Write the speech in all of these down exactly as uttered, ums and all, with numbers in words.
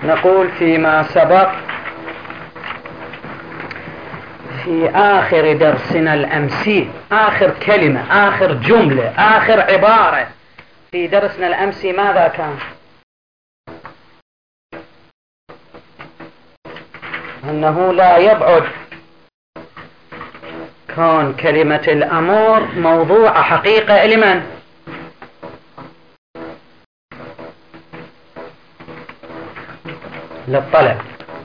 نقول فيما سبق في آخر درسنا الأمسي، آخر كلمة، آخر جملة، آخر عبارة في درسنا الأمسي ماذا كان؟ أنه لا يبعد كون كلمة الأمر موضوع حقيقة لمن؟ للطلب.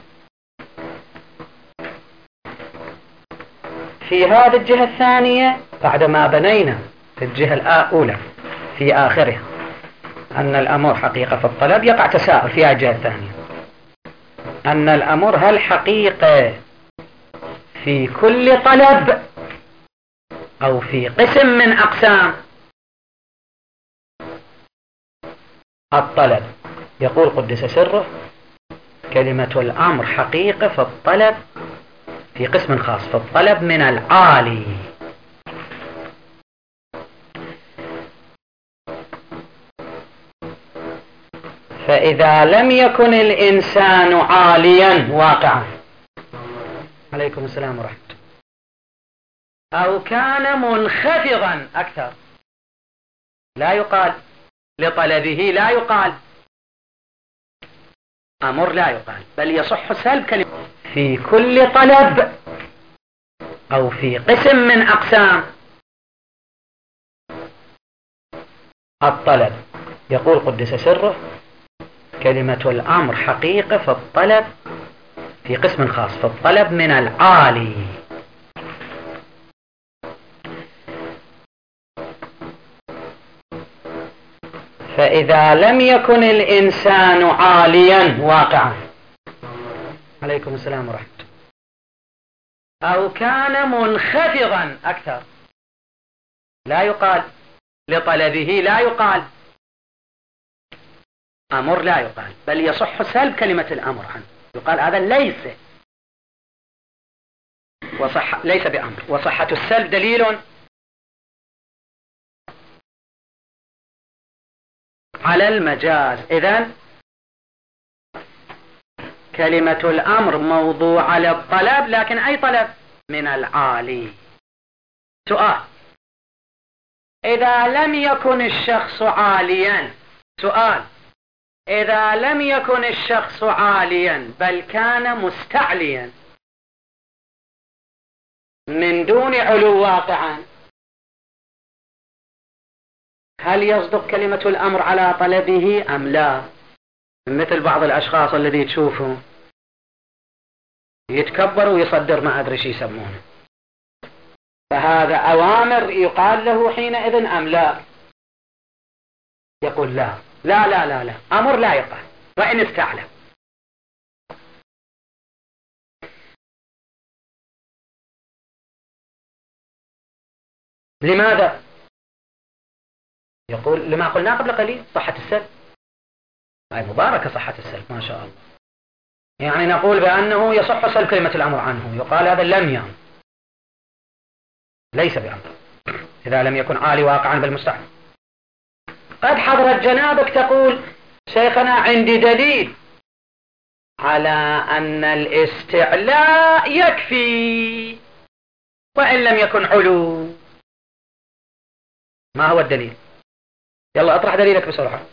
في هذه الجهة الثانية بعدما بنينا في الجهة الأولى في آخرها أن الأمر حقيقة في الطلب، يقع تساؤل في هذه الجهة الثانية أن الأمر هل حقيقة في كل طلب أو في قسم من أقسام الطلب؟ يقول قدس سره: كلمة الأمر حقيقة في الطلب في قسم خاص، في الطلب من العالي. فإذا لم يكن الإنسان عاليا واقعا، عليكم السلام ورحمة الله، أو كان منخفضا أكثر، لا يقال لطلبه، لا يقال أمر، لا يقال، بل يصح سلب كلمة في كل طلب أو في قسم من أقسام الطلب. يقول قدس سره: كلمة الأمر حقيقة في الطلب في قسم خاص، في الطلب من العالي. فإذا لم يكن الإنسان عاليا واقعا، عليكم السلام ورحمة الله، أو كان منخفضا أكثر، لا يقال لطلبه، لا يقال أمر، لا يقال، بل يصح سلب كلمة الأمر عنه، يقال هذا ليس وصح ليس بأمر، وصحة السلب دليل على المجاز. إذن كلمة الأمر موضوع للطلب، لكن أي طلب؟ من العالي. سؤال: إذا لم يكن الشخص عاليا، سؤال إذا لم يكن الشخص عاليا بل كان مستعليا من دون علو واقعا، هل يصدق كلمة الأمر على طلبه أم لا؟ مثل بعض الأشخاص الذي تشوفه يتكبر ويصدر ما أدري شو يسمونه، فهذا أوامر يقال له حينئذ أم لا؟ يقول لا لا لا لا, لا. أمر لا يقال وإن استعلم. لماذا؟ يقول لما قلنا قبل قليل: صحة السلب. هاي مباركة صحة السلب، ما شاء الله. يعني نقول بأنه يصح سلب كلمة الأمر عنه، يقال هذا لم يأمر، ليس بأمر إذا لم يكن عالي واقعا بالمستعمل. قد حضرت جنابك تقول: شيخنا عندي دليل على أن الاستعلاء يكفي وإن لم يكن علو. ما هو الدليل؟ يلا اطرح دليلك بسرعة.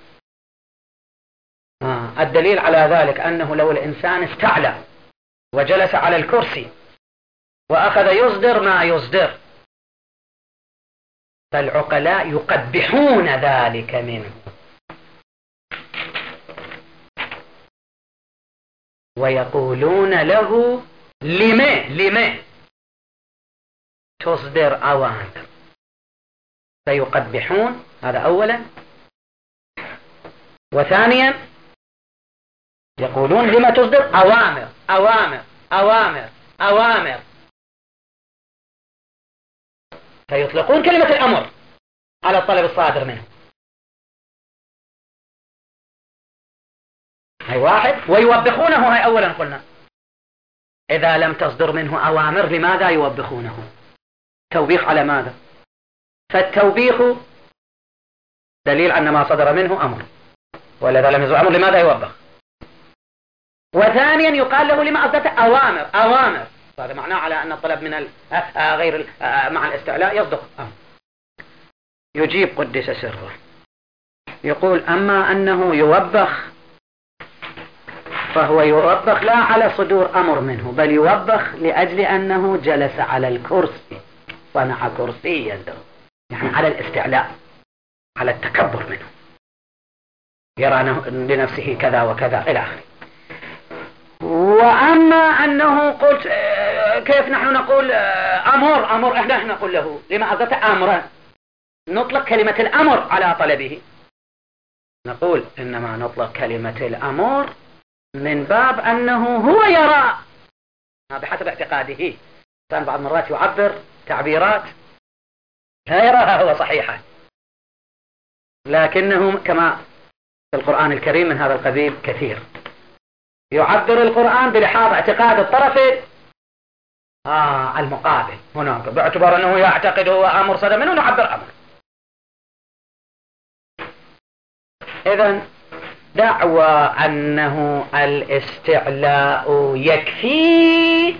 آه. الدليل على ذلك أنه لو الإنسان استعلى وجلس على الكرسي وأخذ يصدر ما يصدر، فالعقلاء يقبحون ذلك منه ويقولون له: لما لما تصدر أوامر؟ فيقبحون، هذا أولا. وثانيا يقولون: لما تصدر أوامر أوامر أوامر أوامر؟ فيطلقون كلمة الأمر على الطلب الصادر منه. هاي واحد. ويوبخونه، هاي أولا قلنا إذا لم تصدر منه أوامر لماذا يوبخونه؟ توبيخ على ماذا؟ فالتوبيخ دليل أن ما صدر منه أمر، ولذا لم يصدر أمر لماذا يوبخ؟ وثانيا يقال له لما أصدت أوامر أوامر هذا معناه على أن الطلب من غير مع الاستعلاء يصدق أمر. يجيب قدس سره يقول أما أنه يوبخ فهو يوبخ لا على صدور أمر منه، بل يوبخ لأجل أنه جلس على الكرسي صنع كرسيا له، يعني على الاستعلاء على التكبر منه، يرى لنفسه كذا وكذا إلى آخره. وأما أنه قلت كيف نحن نقول أمر أمر إحنا نقول له لما أصدت أمرا، نطلق كلمة الأمر على طلبه، نقول إنما نطلق كلمة الأمر من باب أنه هو يرى بحسب اعتقاده. كان بعض مرات يعبر تعبيرات لا يراها هو صحيحة، لكنه كما في القرآن الكريم من هذا القبيل كثير، يعبر القرآن بلحاظ اعتقاد الطرف آه المقابل هناك، باعتبار أنه يعتقد هو أمر صدى منه نعبر أمر. إذن دعوى أنه الاستعلاء يكفي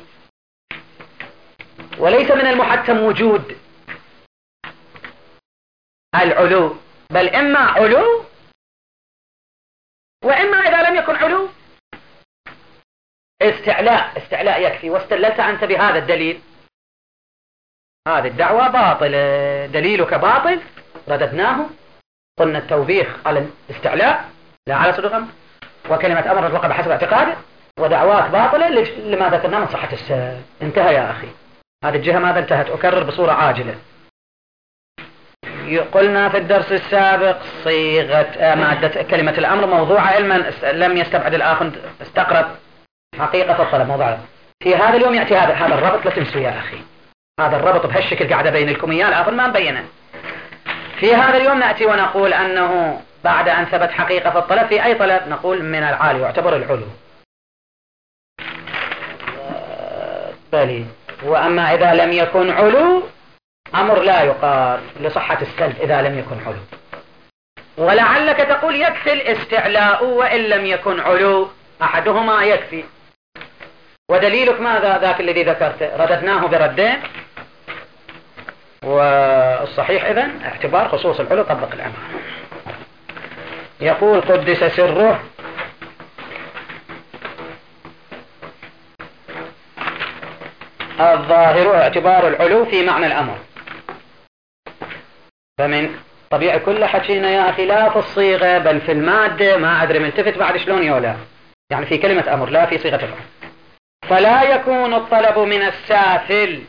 وليس من المحتم وجود العلو، بل إما علو وإما إذا لم يكن علو استعلاء استعلاء يكفي. واستدللت أنت بهذا الدليل، هذه الدعوة باطل، دليلك باطل، رددناه، قلنا التوبيخ على الاستعلاء لا على صدق أمر، وكلمة أمر تطلق بحسب اعتقاده، ودعواك باطلة لما ذكرنا من صحة السبب. انتهى يا أخي، هذه الجهة ماذا انتهت؟ أكرر بصورة عاجلة. قلنا في الدرس السابق صيغة مادة كلمة الأمر موضوع علما لم يستبعد الآخر استقرب حقيقة الطلب موضوع. في هذا اليوم يأتي هذا هذا الربط، لا تنسوا يا أخي، هذا الربط بهالشكل قاعدة بين لكم إياه، الآخر ما مبينه. في هذا اليوم نأتي ونقول أنه بعد أن ثبت حقيقة في الطلب في أي طلب نقول من العالي يعتبر العلو بلي. وأما إذا لم يكن علو أمر لا يقال لصحة السلب إذا لم يكن علو. ولعلك تقول يكفي الاستعلاء وإن لم يكن علو، أحدهما يكفي. ودليلك ماذا؟ ذاك الذي ذكرته رددناه بردين، والصحيح إذن اعتبار خصوص العلو طبق الأمانة. يقول قدس سره الظاهر اعتبار العلو في معنى الأمر. فمن طبيعي كل حكينا يا أخي لا في الصيغة بل في المادة، ما أدري ملتفت بعد شلون يولا، يعني في كلمة أمر لا في صيغة الأمر. فلا يكون الطلب من السافل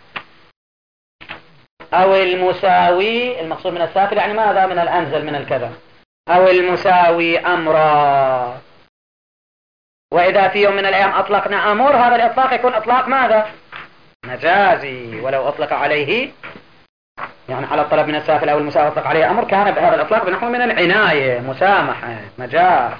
أو المساوي، المقصود من السافل يعني ماذا؟ من الأنزل من الكذا، أو المساوي أمرا. وإذا في يوم من الأيام أطلقنا أمر، هذا الإطلاق يكون إطلاق ماذا؟ مجازي. ولو أطلق عليه يعني على الطلب من السافل أو المساوي أطلق عليه أمر كان بهذا الإطلاق بنحو من العناية، مسامحة، مجاز.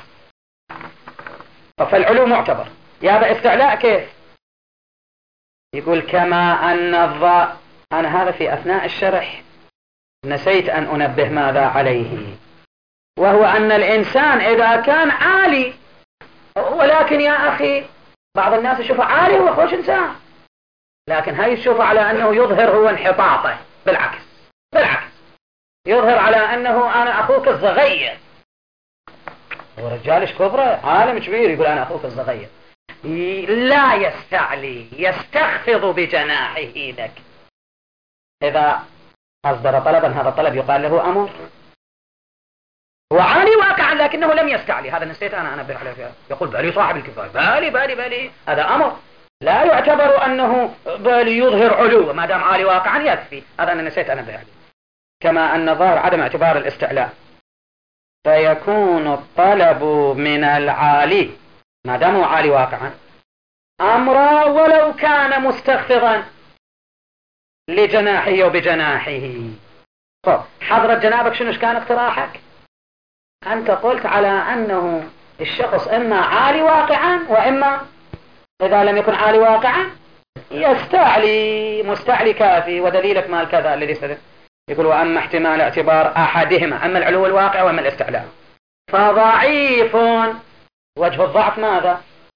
فالعلو معتبر. يا باستعلاء كيف؟ يقول كما أن الضاء، أنا هذا في أثناء الشرح نسيت أن أنبه ماذا عليه، وهو أن الإنسان إذا كان عالي، ولكن يا أخي بعض الناس يشوفه عالي هو خوش إنسان، لكن هاي يشوفه على أنه يظهر هو انحطاطه، بالعكس بالعكس يظهر على أنه أنا أخوك الصغير، هو رجالش كبره عالم كبير يقول أنا أخوك الصغير، لا يستعلي يستخفض بجناحه لك. إذا أصدر طلبا هذا الطلب يقال له أمر، هو عالي واقعا لكنه لم يستعلي، هذا نسيت أنا أنبه عليه فيها. يقول بالي صاحب الكفاية، بالي بالي بالي هذا أمر، لا يعتبر أنه بالي يظهر علو، ما دام عالي واقعا يكفي، هذا أنا نسيت أنبه عليه. كما أن ظاهر عدم اعتبار الاستعلاء، فيكون الطلب من العالي ما دام هو عالي واقعا أمرا ولو كان مستخفضا لجناحه وبجناحه. طب حضرت جنابك شنو كان اقتراحك؟ أنت قلت على أنه الشخص إما عالي واقعا وإما إذا لم يكن عالي واقعا يستعلي، مستعلي كافي. ودليلك مال كذا الذي استدل يقول وأما احتمال اعتبار أحدهما، أما العلو الواقع وأما الاستعلاء، فضعيف. وجه الضعف ماذا؟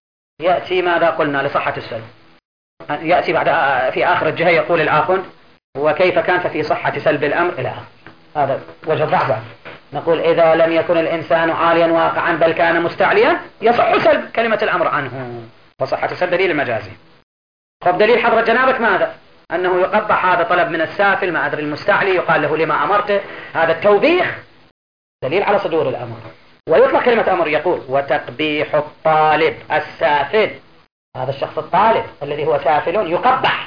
يأتي ماذا قلنا لصحة السلب، يأتي بعد في آخر الجهة يقول الآخر وكيف كان ففي صحة سلب الأمر إلى آخر. هذا وجه ضعفه. نقول إذا لم يكن الإنسان عاليا واقعا بل كان مستعليا يصح سلب كلمة الأمر عنه، وصحة السلب دليل المجازي. خب دليل حضرة جنابك ماذا؟ أنه يقبح، هذا طلب من السافل ما أدري المستعلي، يقال له لما أمرته، هذا التوبيخ دليل على صدور الأمر. ويطلق كلمة أمر يقول وتقبيح الطالب السافل، هذا الشخص الطالب الذي هو سافل يقبح.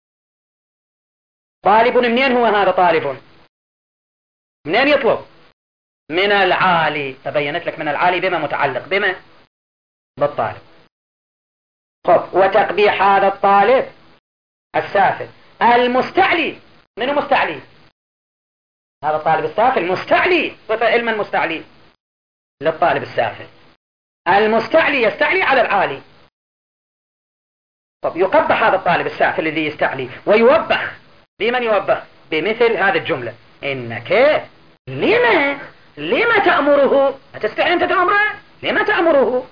طالب منين هو هذا طالب؟ منين يطلب؟ من العالي، تبينت لك من العالي بما متعلق بما بالطالب. خب وتقبيح هذا الطالب السافل المستعلي، منه مستعلي؟ هذا الطالب السافل مستعلي، صفة علم المستعلي للطالب السافل. المستعلي يستعلي على العالي. طب يقبح هذا الطالب السافل الذي يستعلي ويوبخ، بمن يوبخ؟ بمثل هذه الجملة إنك لما لما تأمره؟ أتستحي أنت تأمره؟ لما تأمره؟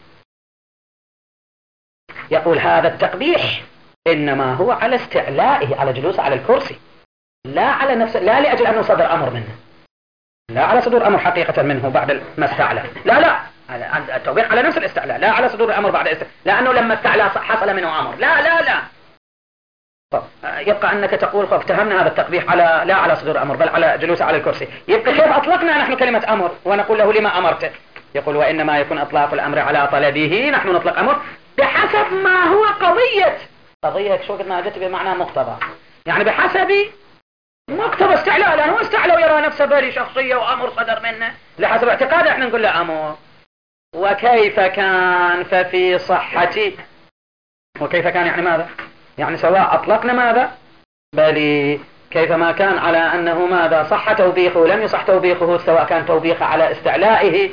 يقول هذا التقبيح إنما هو على استعلائه، على جلوسه على الكرسي، لا على نفسه، لا لأجل أنه صدر أمر منه، لا على صدور أمر حقيقة منه بعد ما استعلى، لا لا التوبيخ على نفس الاستعلاء، لا على صدور الأمر بعد استعلاء، لأنه لما استعلى حصل منه أمر، لا لا لا. طب يبقى أنك تقول افتهمنا هذا التقبيح على لا على صدور أمر بل على جلوسه على الكرسي، يبقى كيف أطلقنا نحن كلمة أمر ونقول له لما أمرته؟ يقول وإنما يكون إطلاق الأمر على طلبه، نحن نطلق أمر بحسب ما هو قضية. قضية شو قد ما جت بمعنى مقتضى، يعني بحسب مقتضى استعلاء، لأنه استعلى ويرى نفسه بري شخصية وأمر صدر منه لحسب اعتقاده، احنا نقول له أمر. وكيف كان ففي صحتي، وكيف كان يعني ماذا؟ يعني سواء أطلقنا ماذا؟ بل كيف ما كان على أنه ماذا؟ صح توبيخه ولم يصح توبيخه، سواء كان توبيخه على استعلائه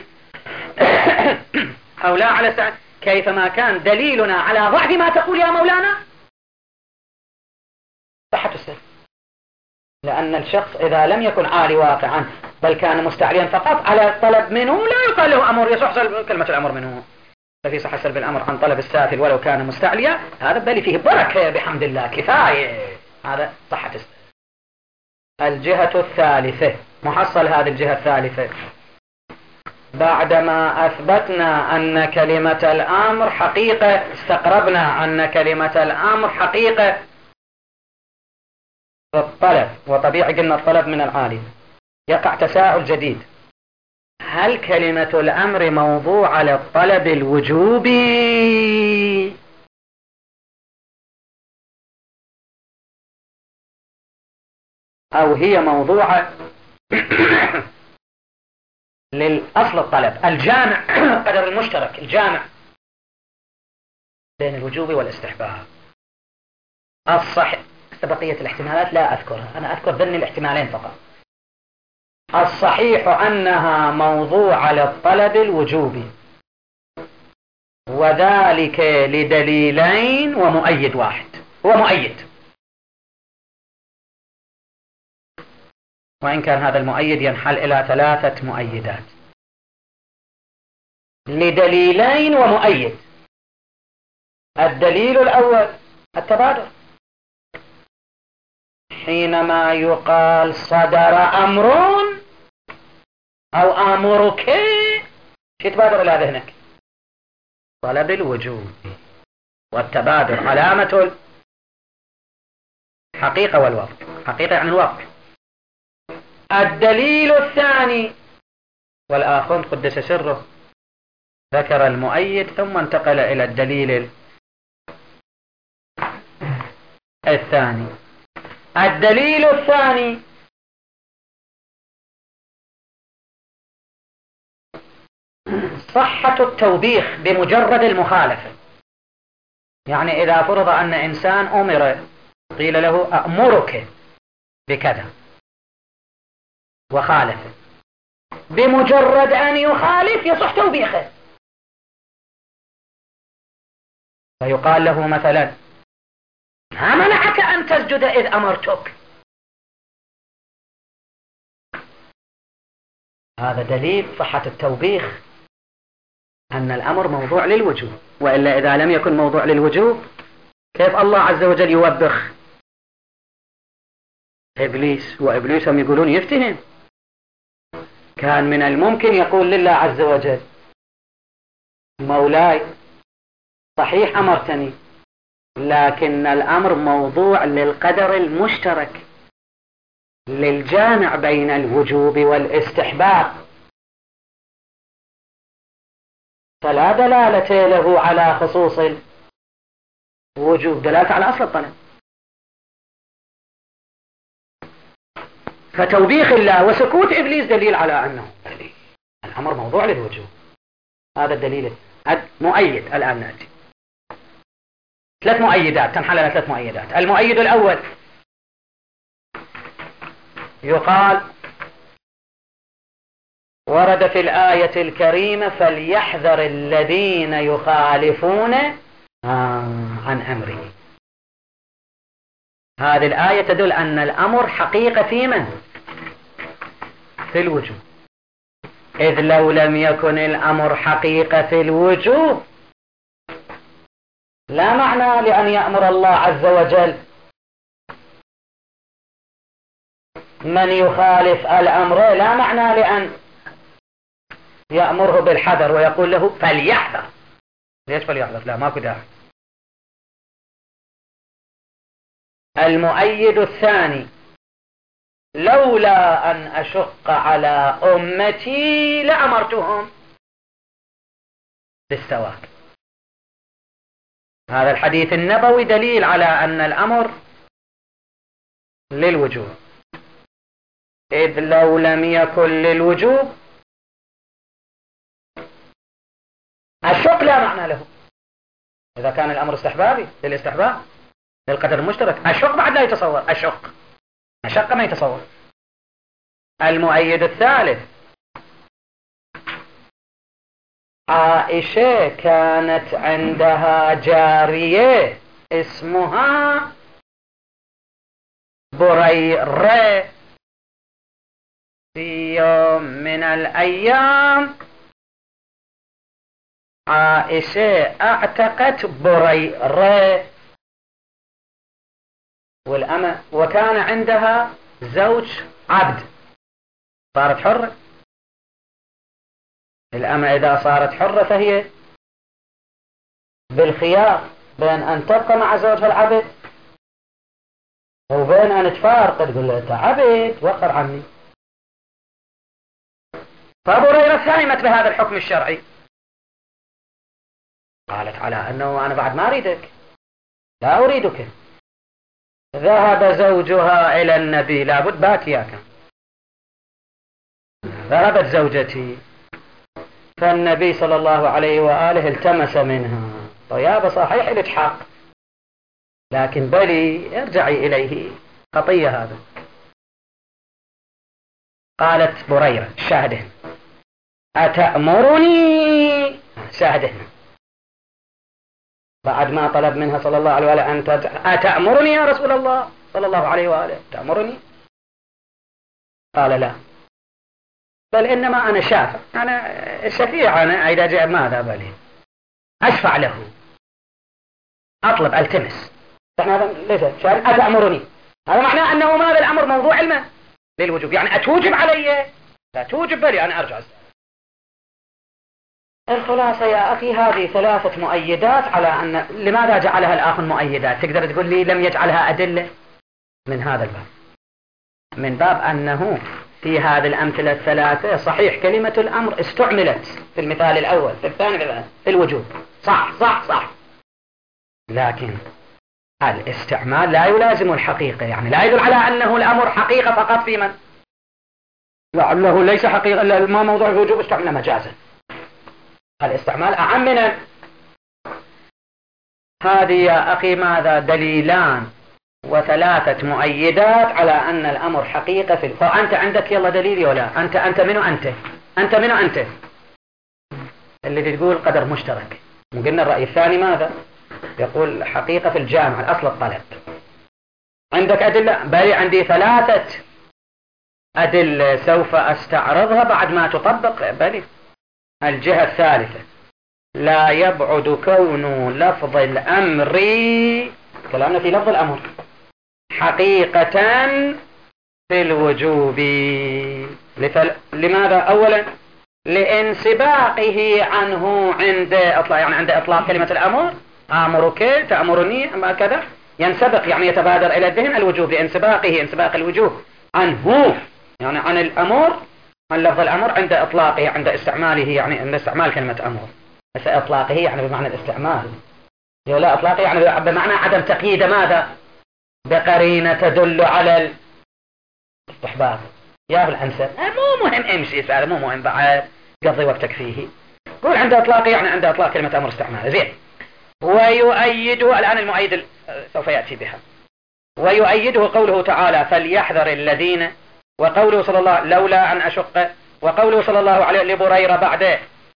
أو لا على استعلائه، كيف ما كان دليلنا على ضعف ما تقول يا مولانا صحة السر، لأن الشخص إذا لم يكن عالي واقعا بل كان مستعليا فقط على الطلب منه لا يقال له أمر، يصح كلمة الأمر منه. ففي صحة سلب الأمر عن طلب السافل ولو كان مستعليا، هذا بل فيه بركة بحمد الله كفاية، هذا صحة السلب. الجهة الثالثة، محصل هذه الجهة الثالثة بعدما أثبتنا أن كلمة الأمر حقيقة، استقربنا أن كلمة الأمر حقيقة الطلب، وطبيعي قلنا الطلب من العالي، يقع تساؤل جديد، هل كلمة الأمر موضوع للطلب الوجوبي أو هي موضوع للأصل الطلب الجامع قدر المشترك الجامع بين الوجوب والاستحباب؟ الصحيح بقية الاحتمالات لا أذكرها، أنا أذكر ذني الاحتمالين فقط. الصحيح أنها موضوع للطلب الوجوبي، وذلك لدليلين ومؤيد واحد، هو مؤيد، وإن كان هذا المؤيد ينحل إلى ثلاثة مؤيدات، لدليلين ومؤيد. الدليل الأول التبادر، حينما يقال صدر أمر أو أمرك يتبادر إلى ذهنك طلب الوجوب، والتبادر علامة الحقيقة والوقت، حقيقة يعني الوقت. الدليل الثاني، والآخر قدس سره ذكر المؤيد ثم انتقل إلى الدليل الثاني. الدليل الثاني صحة التوبيخ بمجرد المخالفة، يعني إذا فرض أن إنسان أمر قيل له أأمرك بكذا وخالف، بمجرد أن يخالف يصح توبيخه، فيقال له مثلا ما منعك أن تسجد إذ أمرتك، هذا دليل صحة التوبيخ أن الأمر موضوع للوجوب، وإلا إذا لم يكن موضوع للوجوب كيف الله عز وجل يوبخ إبليس؟ وإبليس هم يقولون يفتهم، كان من الممكن يقول لله عز وجل مولاي صحيح أمرتني، لكن الأمر موضوع للقدر المشترك للجامع بين الوجوب والاستحباب، فلا دلالة له على خصوص الوجوب، دلالة على أصل الطلب. فتوبيخ الله وسكوت إبليس دليل على أنه الأمر موضوع للوجوب. هذا الدليل مؤيد. الآن نأتي ثلاث مؤيدات، تنحل على ثلاث مؤيدات. المؤيد الأول يقال ورد في الآية الكريمة فليحذر الذين يخالفون عن أمره. هذه الآية تدل أن الأمر حقيقة في من؟ في الوجوب، إذ لو لم يكن الأمر حقيقة في الوجوب لا معنى لأن يأمر الله عز وجل من يخالف الأمر، لا معنى لأن يأمره بالحذر ويقول له فليحذر. ليش فليحذر؟ لا ماكو داعي. المؤيد الثاني لولا أن أشق على أمتي لأمرتهم بالسواك. هذا الحديث النبوي دليل على أن الأمر للوجوب، إذ لو لم يكن للوجوب الشق لا معنى له. إذا كان الأمر استحبابي للاستحباب للقدر المشترك، الشق بعد لا يتصور، الشق الشق ما يتصور. المؤيد الثالث عائشة كانت عندها جارية اسمها بريرة، في يوم من الأيام عائشة اعتقت بريرة والأمة، وكان عندها زوج عبد صارت حرة. الأمة إذا صارت حرة فهي بالخيار بين أن تبقى مع زوجها العبد وبين أن تفارق، تقول له أنت عبد وقر عني. فبريرة ساهمت بهذا الحكم الشرعي، قالت على أنه أنا بعد ما أريدك، لا أريدك. ذهب زوجها إلى النبي، لابد باكيا كان، ذهبت زوجتي، فالنبي صلى الله عليه وآله التمس منها طيابة صحيح لك حق، لكن بلي ارجعي إليه خطية هذا. قالت بريرة شاهده أتأمرني، شاهده بعد ما طلب منها صلى الله عليه وآله أن أتأمرني يا رسول الله صلى الله عليه وآله تأمرني؟ قال لا، بل إنما أنا شافع، أنا شفيع، أنا إذا جاء ماذا بلي أشفع له، أطلب ألتمس. هذا ليش أتأمرني؟ هذا معناه أنه ماذا الأمر موضوع علمه للوجوب، يعني أتوجب علي؟ لا توجب بلي أنا أرجع. الخلاصة يا أخي هذه ثلاثة مؤيدات على أن لماذا جعلها الآخر مؤيدات؟ تقدر تقول لي لم يجعلها أدلة؟ من هذا الباب، من باب أنه في هذه الأمثلة الثلاثة صحيح كلمة الأمر استعملت في المثال الأول، في الثاني في الوجوب، صح صح صح، لكن الاستعمال لا يلازم الحقيقة، يعني لا يدل على أنه الأمر حقيقة فقط في من لعله ليس حقيقة، ما موضوع الوجوب استعمل مجازا. الاستعمال أعم من هذه يا أخي ماذا دليلان وثلاثة مؤيدات على أن الأمر حقيقة في. فأنت عندك يلا دليل ولا أنت أنت منو أنت أنت منو أنت اللي تقول قدر مشترك؟ وقلنا الرأي الثاني ماذا يقول حقيقة في الجامع الأصل الطلب. عندك أدلة؟ بل عندي ثلاثة أدلة سوف أستعرضها بعد ما تطبق. بل الجهة الثالثة لا يبعد كون لفظ الأمر، كلامنا في لفظ الأمر، حقيقة في الوجوب. لماذا؟ أولا لانسباقه عنه عند إطلاق، يعني عند إطلاق كلمة الأمر، آمرك تأمرني أما كذا، ينسبق يعني يتبادر إلى الذهن الوجوب لانسباقه، انسباق الوجوب عنه، يعني عن الأمر، عن لفظ الأمر عند إطلاقه، عند استعماله، يعني عند استعمال كلمة أمر. بس إطلاقه يعني بمعنى الاستعمال، لا إطلاقه يعني بمعنى عدم تقييد ماذا؟ بقرينة تدل على الاستحباب. يا الأنسب مو مهم امشي، هذا مو مهم بعد قضي وقتك فيه. قول عند إطلاقه يعني عند إطلاق كلمة أمر استعمال. زين. ويؤيده الآن المؤيد سوف يأتي بها. ويؤيده قوله تعالى فليحذر الذين، وقوله صلى الله لولا أن أشق، وقوله صلى الله عليه لبريرة بعد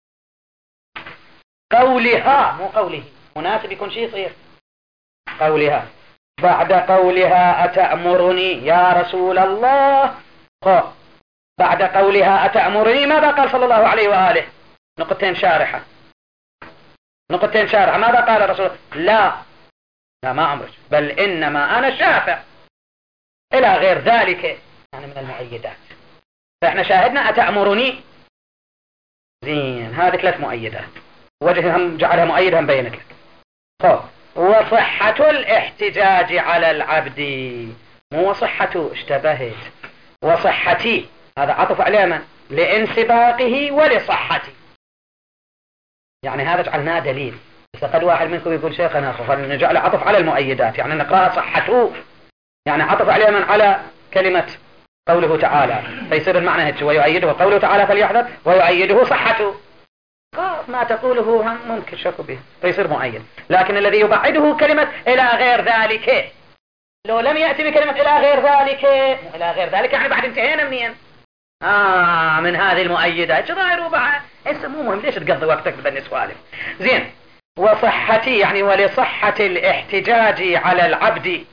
قولها، مو قوله، مناسب يكون شيء يصير قولها، بعد قولها أتأمرني يا رسول الله، بعد قولها أتأمرني ماذا قال صلى الله عليه وآله؟ نقطتين شارحة، نقطتين شارحة. ماذا قال الرسول؟ لا لا ما أمرك، بل إنما أنا شافع، إلى غير ذلك يعني من المؤيدات. فإحنا شاهدنا أتأمرني، زين، هذه ثلاث مؤيدات، وجه هم جعلها مؤيد هم بينت لك. طب وصحة الاحتجاج على العبد، مو وصحته، اشتبهت، وصحتي هذا عطف عليه من؟ لانسباقه ولصحتي، يعني هذا جعلناه دليل. بس قد واحد منكم يقول شيخنا فنجعل عطف على المؤيدات، يعني نقرأ صحته، يعني عطف عليه من على كلمة قوله تعالى، فيصير المعنى هيك. ويؤيده قوله تعالى فليحذر، ويؤيده صحته، ما تقوله هم ممكن شكوا به فيصير مؤيد. لكن الذي يبعده كلمة إلى غير ذلك، لو لم يأتي بكلمة إلى غير ذلك، إلى غير ذلك يعني بعد انتهينا منين؟ آه من هذه المؤيدات ظاهر بعد هسه مو مهم، ليش تقضي وقتك بذني سوالف. زين. وصحتي يعني ولصحة الاحتجاج على العبد،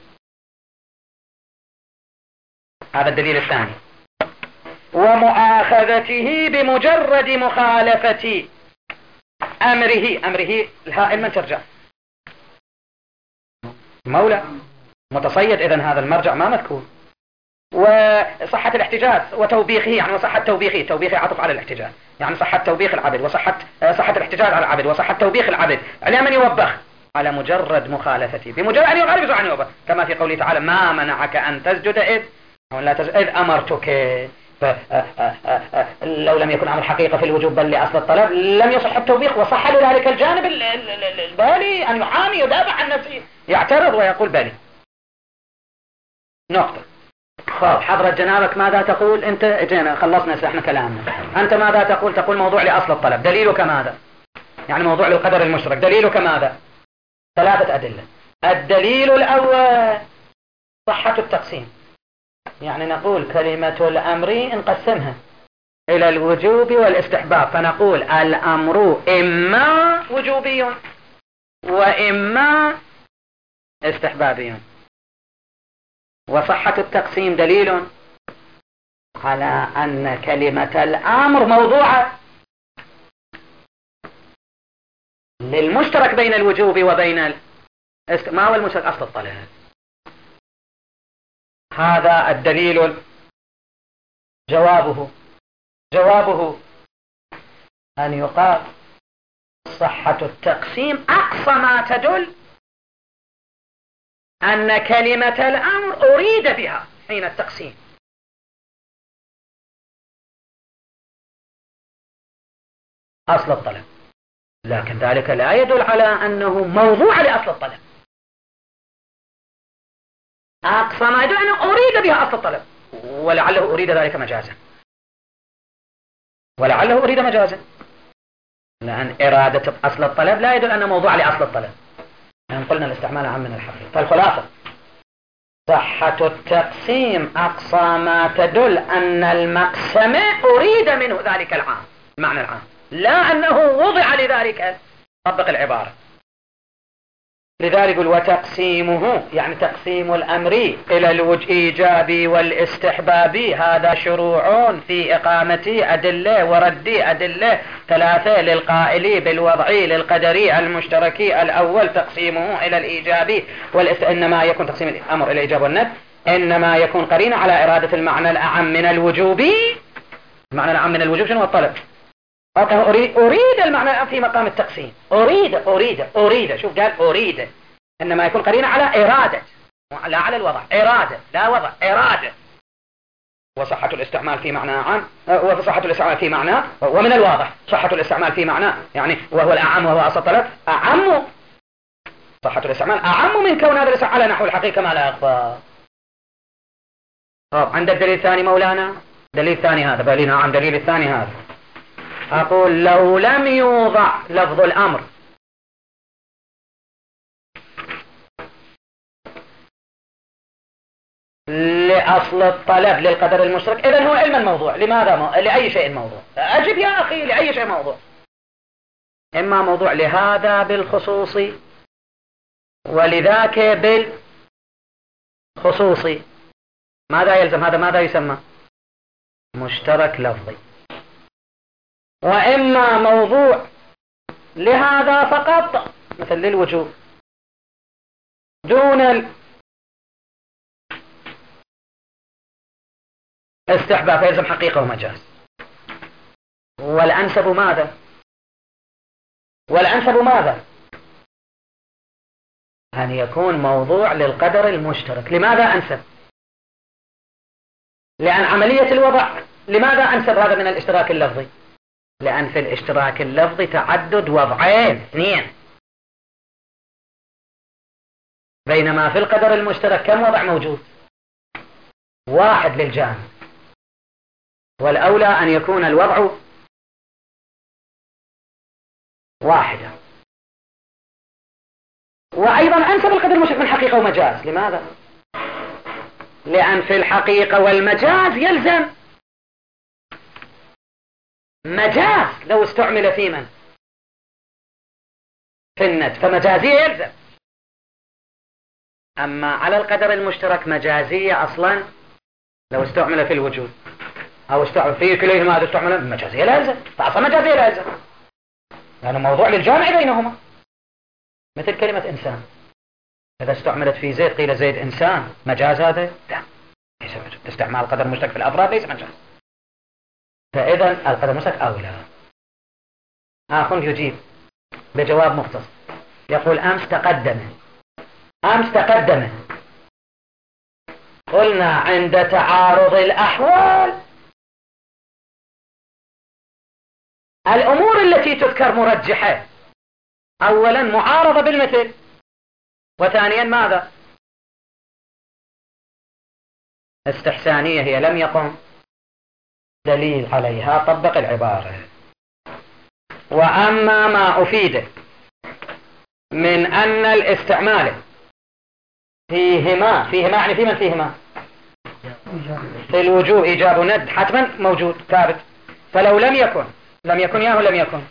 هذا الدليل الثاني. ومؤاخذته بمجرد مخالفة أمره، أمره الهاء من ترجع؟ مولى متصيد، إذن هذا المرجع ما مذكور. وصحة الاحتجاج وتوبيخه، يعني وصحة توبيخه، توبيخه عطف على الاحتجاج، يعني صحة توبيخ العبد، وصحة صحة الاحتجاج على العبد، وصحة توبيخ العبد على من يوبخ؟ على مجرد مخالفته، بمجرد أن يغالب عن يوبخ، كما في قوله تعالى ما منعك أن تسجد إذ لا تسجد إذ أمرتك. لو لم يكن أمر حقيقة في الوجوب بل لأصل الطلب لم يصح التوبيخ، وصح لذلك الجانب البالي أن يحامي يدافع عن نفسه، يعترض ويقول بالي. نقطة. خلاص حضرت جنابك ماذا تقول أنت؟ جينا خلصنا احنا كلامنا. أنت ماذا تقول؟ تقول موضوع لأصل الطلب، دليلك ماذا؟ يعني موضوع للقدر المشترك، دليلك ماذا؟ ثلاثة أدلة. الدليل الأول صحة التقسيم، يعني نقول كلمة الأمر نقسمها إلى الوجوب والاستحباب، فنقول الأمر إما وجوبي وإما استحبابي. وصحة التقسيم دليل على أن كلمة الأمر موضوعة للمشترك بين الوجوب وبين الاست... ما هو المشترك؟ أصل الطلب. هذا الدليل. جوابه جوابه أن يقال صحة التقسيم أقصى ما تدل أن كلمة الأمر أريد بها حين التقسيم، أصل الطلب، لكن ذلك لا يدل على أنه موضوع لأصل الطلب. أقصى ما يدل أنه أريد بها أصل الطلب، ولعله أريد ذلك مجازا، ولعله أريد مجازا، لأن إرادة أصل الطلب لا يدل أنه موضوع لأصل الطلب، يعني قلنا الاستعمال عام من الحقيقة. فالخلاصة صحة التقسيم أقصى ما تدل أن المقسم أريد منه ذلك العام، المعنى العام، لا أنه وضع لذلك. طبق العبارة، لذلك يقول وتقسيمه يعني تقسيم الأمر إلى الإيجاب والاستحباب هذا شروع في إقامة أدلة ورد أدلة ثلاثة للقائل بالوضعي للقدري المشتركي. الأول تقسيمه إلى الإيجاب والاست... إنما يكون تقسيم الأمر إلى الإيجاب والندب إنما يكون قرينة على إرادة المعنى الأعم من الوجوب. المعنى الأعم من الوجوب شنو هو الطلب؟ أريد, أريد المعنى الأعم في مقام التقسيم. أريد أريد أريد شوف قال أريد إنما يكون قرينة على إرادة لا على الوضع. إرادة لا وضع إرادة. وصحة الاستعمال في معنى عام وصحة الاستعمال في معنى ومن الواضح صحة الاستعمال في معنى يعني وهو الأعم وهو أصل الطلب أعم. صحة الاستعمال أعم من كون هذا الاستعمال على نحو الحقيقة ما لا يخفى. طب عندك دليل ثاني مولانا؟ دليل ثاني هذا بالينا عن دليل الثاني هذا. أقول لو لم يوضع لفظ الأمر لأصل الطلب للقدر المشترك إذن هو علم الموضوع. لماذا؟ مو... لأي شيء موضوع. أجب يا أخي لأي شيء موضوع. إما موضوع لهذا بالخصوص ولذاك بالخصوص. ماذا يلزم؟ هذا ماذا يسمى؟ مشترك لفظي. وإما موضوع لهذا فقط مثل للوجوب دون الاستحباب فيلزم حقيقة ومجاز. والأنسب ماذا؟ والأنسب ماذا؟ أن يكون موضوع للقدر المشترك. لماذا أنسب؟ لأن عملية الوضع. لماذا أنسب هذا من الاشتراك اللفظي؟ لأن في الاشتراك اللفظي تعدد وضعين اثنين بينما في القدر المشترك كم وضع موجود؟ واحد للجانب. والأولى أن يكون الوضع واحدا. وأيضا أنسب القدر المشترك من حقيقة ومجاز. لماذا؟ لأن في الحقيقة والمجاز يلزم مجاز لو استعمل في من؟ في الند فمجازية يلزم. أما على القدر المشترك مجازية أصلا لو استعمل في الوجود أو استعمل في كليهما هذا استعمل مجازية لا يلزم. فأصلا مجازية لا يلزم لأنه موضوع للجامع بينهما. مثل كلمة إنسان إذا استعملت في زيد قيل زيد إنسان مجاز هذا؟ لا ليس مجاز. استعمال القدر المشترك في الأفراد ليس مجاز. فإذا القدر المشترك أولى. آخر يجيب بجواب مختصر يقول أمس تقدم أمس تقدم قلنا عند تعارض الأحوال الأمور التي تذكر مرجحة أولا معارضة بالمثل وثانيا ماذا؟ استحسانية هي لم يقم دليل عليها طبق العبارة. وأما ما أفيد من أن الاستعمال فيهما فيهما يعني في من فيهما في الوجوب إيجاب ند حتما موجود ثابت. فلو لم يكن لم يكن يا لم يكن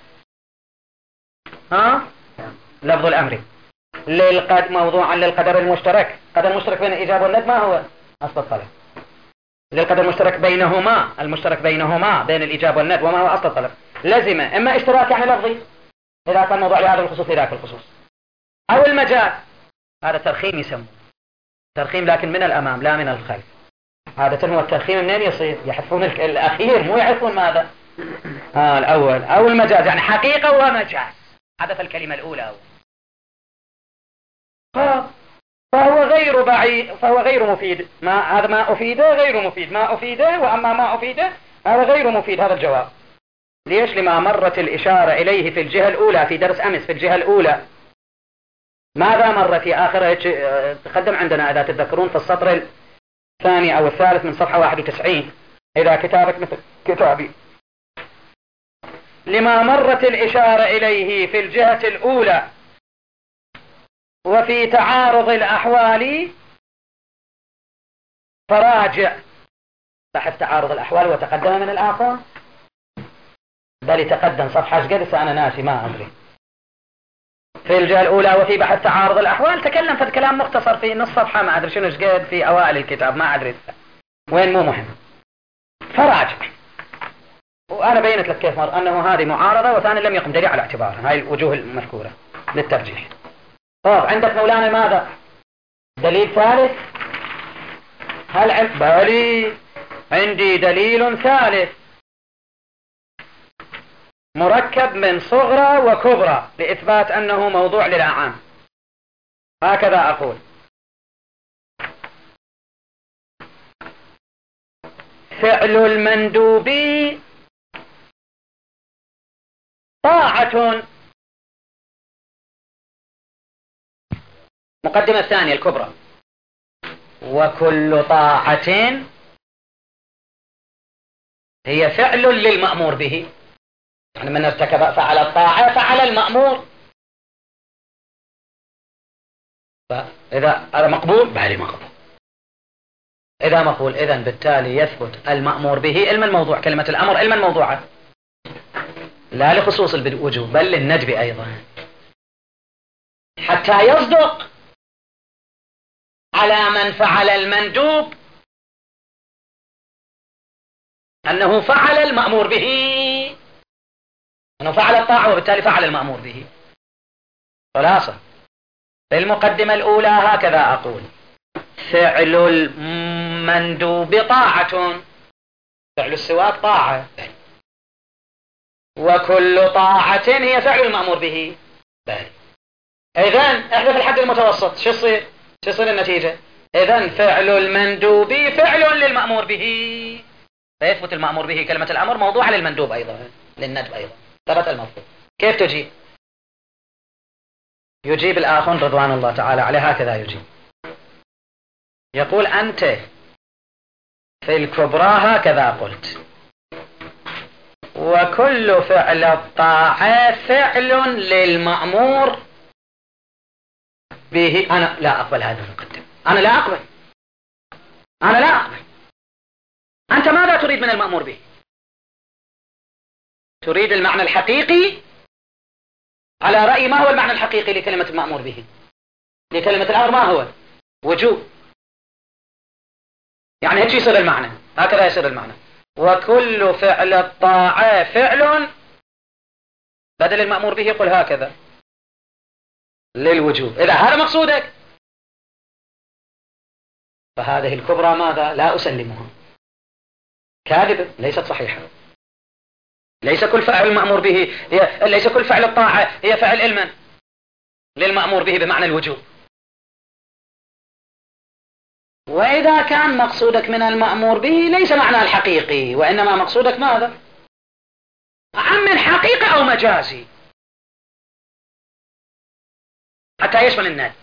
ها لفظ الأمر للقد موضوعا للقدر المشترك. قدر المشترك بين الإيجاب والند ما هو أصل الطلب. للقدر المشترك بينهما المشترك بينهما بين الإيجاب والند وما هو أصل الطلب لازم إما اشتراك يعني لفظي إذا كان موضوع لهذا الخصوص لذاك الخصوص أو المجاز. هذا ترخيم يسمى ترخيم لكن من الأمام لا من الخلف. عادة هو الترخيم منين يصير؟ يحذفون الأخير مو يحذفون ماذا؟ آه الأول أو المجاز يعني حقيقة ومجاز. حدث الكلمة الأولى أول. فهو غير بعيد فهو غير مفيد. ما هذا ما أفيده غير مفيد ما أفيده وأما ما أفيده هذا غير مفيد. هذا الجواب ليش؟ لما مرت الإشارة إليه في الجهة الأولى في درس أمس في الجهة الأولى ماذا مر في آخره؟ تقدم عندنا إذا تتذكرون في السطر الثاني أو الثالث من صفحة واحد وتسعين إذا كتابك مثل كتابي لما مرت الإشارة إليه في الجهة الأولى وفي تعارض الأحوال فراجع. بحث تعارض الأحوال وتقدم من الآخر بل تقدم صفحة قد أنا ناسي ما أدري. في في الجهة الأولى وفي بحث تعارض الأحوال تكلم في الكلام مختصر في نص صفحة، ما أدري شنو ايش قد في أوائل الكتاب، ما أدري وين، مو مهم، فراجع. وأنا بينت لك كيف مر أنه هذه معارضة، وثاني لم يقم دليل على اعتبارها، هاي الوجوه المذكورة للترجيح. طيب عندك مولانا ماذا؟ دليل ثالث؟ هل عند بالي عندي دليل ثالث مركب من صغرى وكبرى لإثبات أنه موضوع للأعام. هكذا أقول: فعل المندوب طاعة. مقدمة الثانية الكبرى: وكل طاعة هي فعل للمأمور به، يعني من ارتكب فعل الطاعة فعل المأمور، فإذا هذا مقبول بالي مقبول. إذا مقبول إذن بالتالي يثبت المأمور به علم الموضوع، كلمة الأمر علم الموضوع، لا لخصوص الوجوب بل للندب أيضا، حتى يصدق على من فعل المندوب أنه فعل المأمور به، أنه فعل الطاعة وبالتالي فعل المأمور به. خلاصة في المقدمة الأولى هكذا أقول: فعل المندوب طاعة، فعل السواك طاعة، وكل طاعة هي فعل المأمور به. إذن احذف الحد المتوسط، شو يصير؟ شو يصير النتيجة؟ إذن فعل المندوب فعل للمأمور به، فيثبت المأمور به كلمة الأمر موضوع للمندوب أيضا، للندب أيضا، ثبت المفروض. كيف تجيب؟ يجيب الآخون رضوان الله تعالى عليه هكذا يجيب، يقول: أنت في الكبرى هكذا قلت: وكل فعل الطاعة فعل للمأمور به. أنا لا أقبل هذا المقدم، أنا لا أقبل، أنا لا أقبل. أنت ماذا تريد من المأمور به؟ تريد المعنى الحقيقي؟ على رأيي ما هو المعنى الحقيقي لكلمة المأمور به؟ لكلمة الأمر ما هو؟ وجوب. يعني هيك يصير المعنى، هكذا يصير المعنى: وكل فعل الطاعة فعل، بدل المأمور به يقول هكذا للوجوب. إذا هذا مقصودك فهذه الكبرى ماذا؟ لا أسلمها، كاذبة، ليست صحيحة. ليس كل فعل المأمور به هي، ليس كل فعل الطاعة هي فعل علما للمأمور به بمعنى الوجوب. وإذا كان مقصودك من المأمور به ليس معنى الحقيقي، وإنما مقصودك ماذا؟ عم حقيقة أو مجازي، حتى يشمل الناس.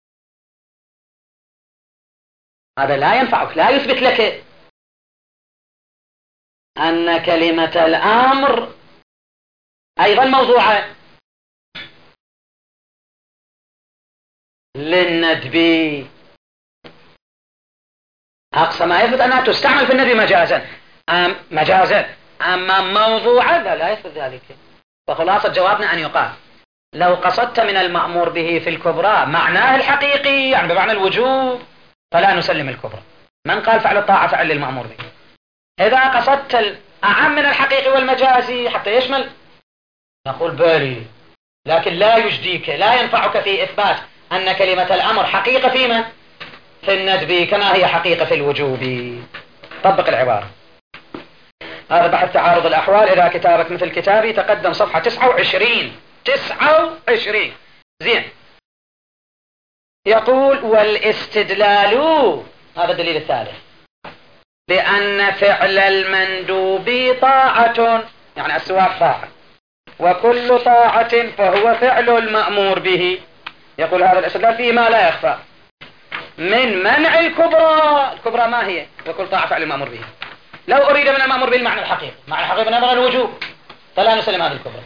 هذا لا ينفعك، لا يثبت لك أن كلمة الأمر أيضا موضوعة للندب. أقصى ما يثبت أنها تستعمل في الندب مجازا، أم مجازا، أما موضوعة لا يثبت ذلك. فخلاصة جوابنا أن يقال: لو قصدت من المأمور به في الكبرى معناه الحقيقي، يعني بمعنى الوجوب، فلا نسلم الكبرى. من قال فعل الطاعة فعل للمأمور به؟ إذا قصدت الأعم من الحقيقي والمجازي حتى يشمل، نقول بالي، لكن لا يجديك، لا ينفعك في إثبات أن كلمة الأمر حقيقة فيما في الندب كما هي حقيقة في الوجوب. طبق العبارة. هذا بحث تعارض الأحوال. إذا كتابك مثل كتابي تقدم صفحة تسعة وعشرين تسعة وعشرين. زين. يقول: والاستدلال، هذا الدليل الثالث، بأن فعل المندوب طاعة، يعني السواك طاعة، وكل طاعة فهو فعل المأمور به. يقول هذا الاستدلال فيه ما لا يخفى من منع الكبرى. الكبرى ما هي؟ وكل طاعة فعل المأمور به. لو أريد من المأمور به المعنى الحقيقي، معنى الحقيقي نبغى الوجوب، فلا نسلم هذه الكبرى.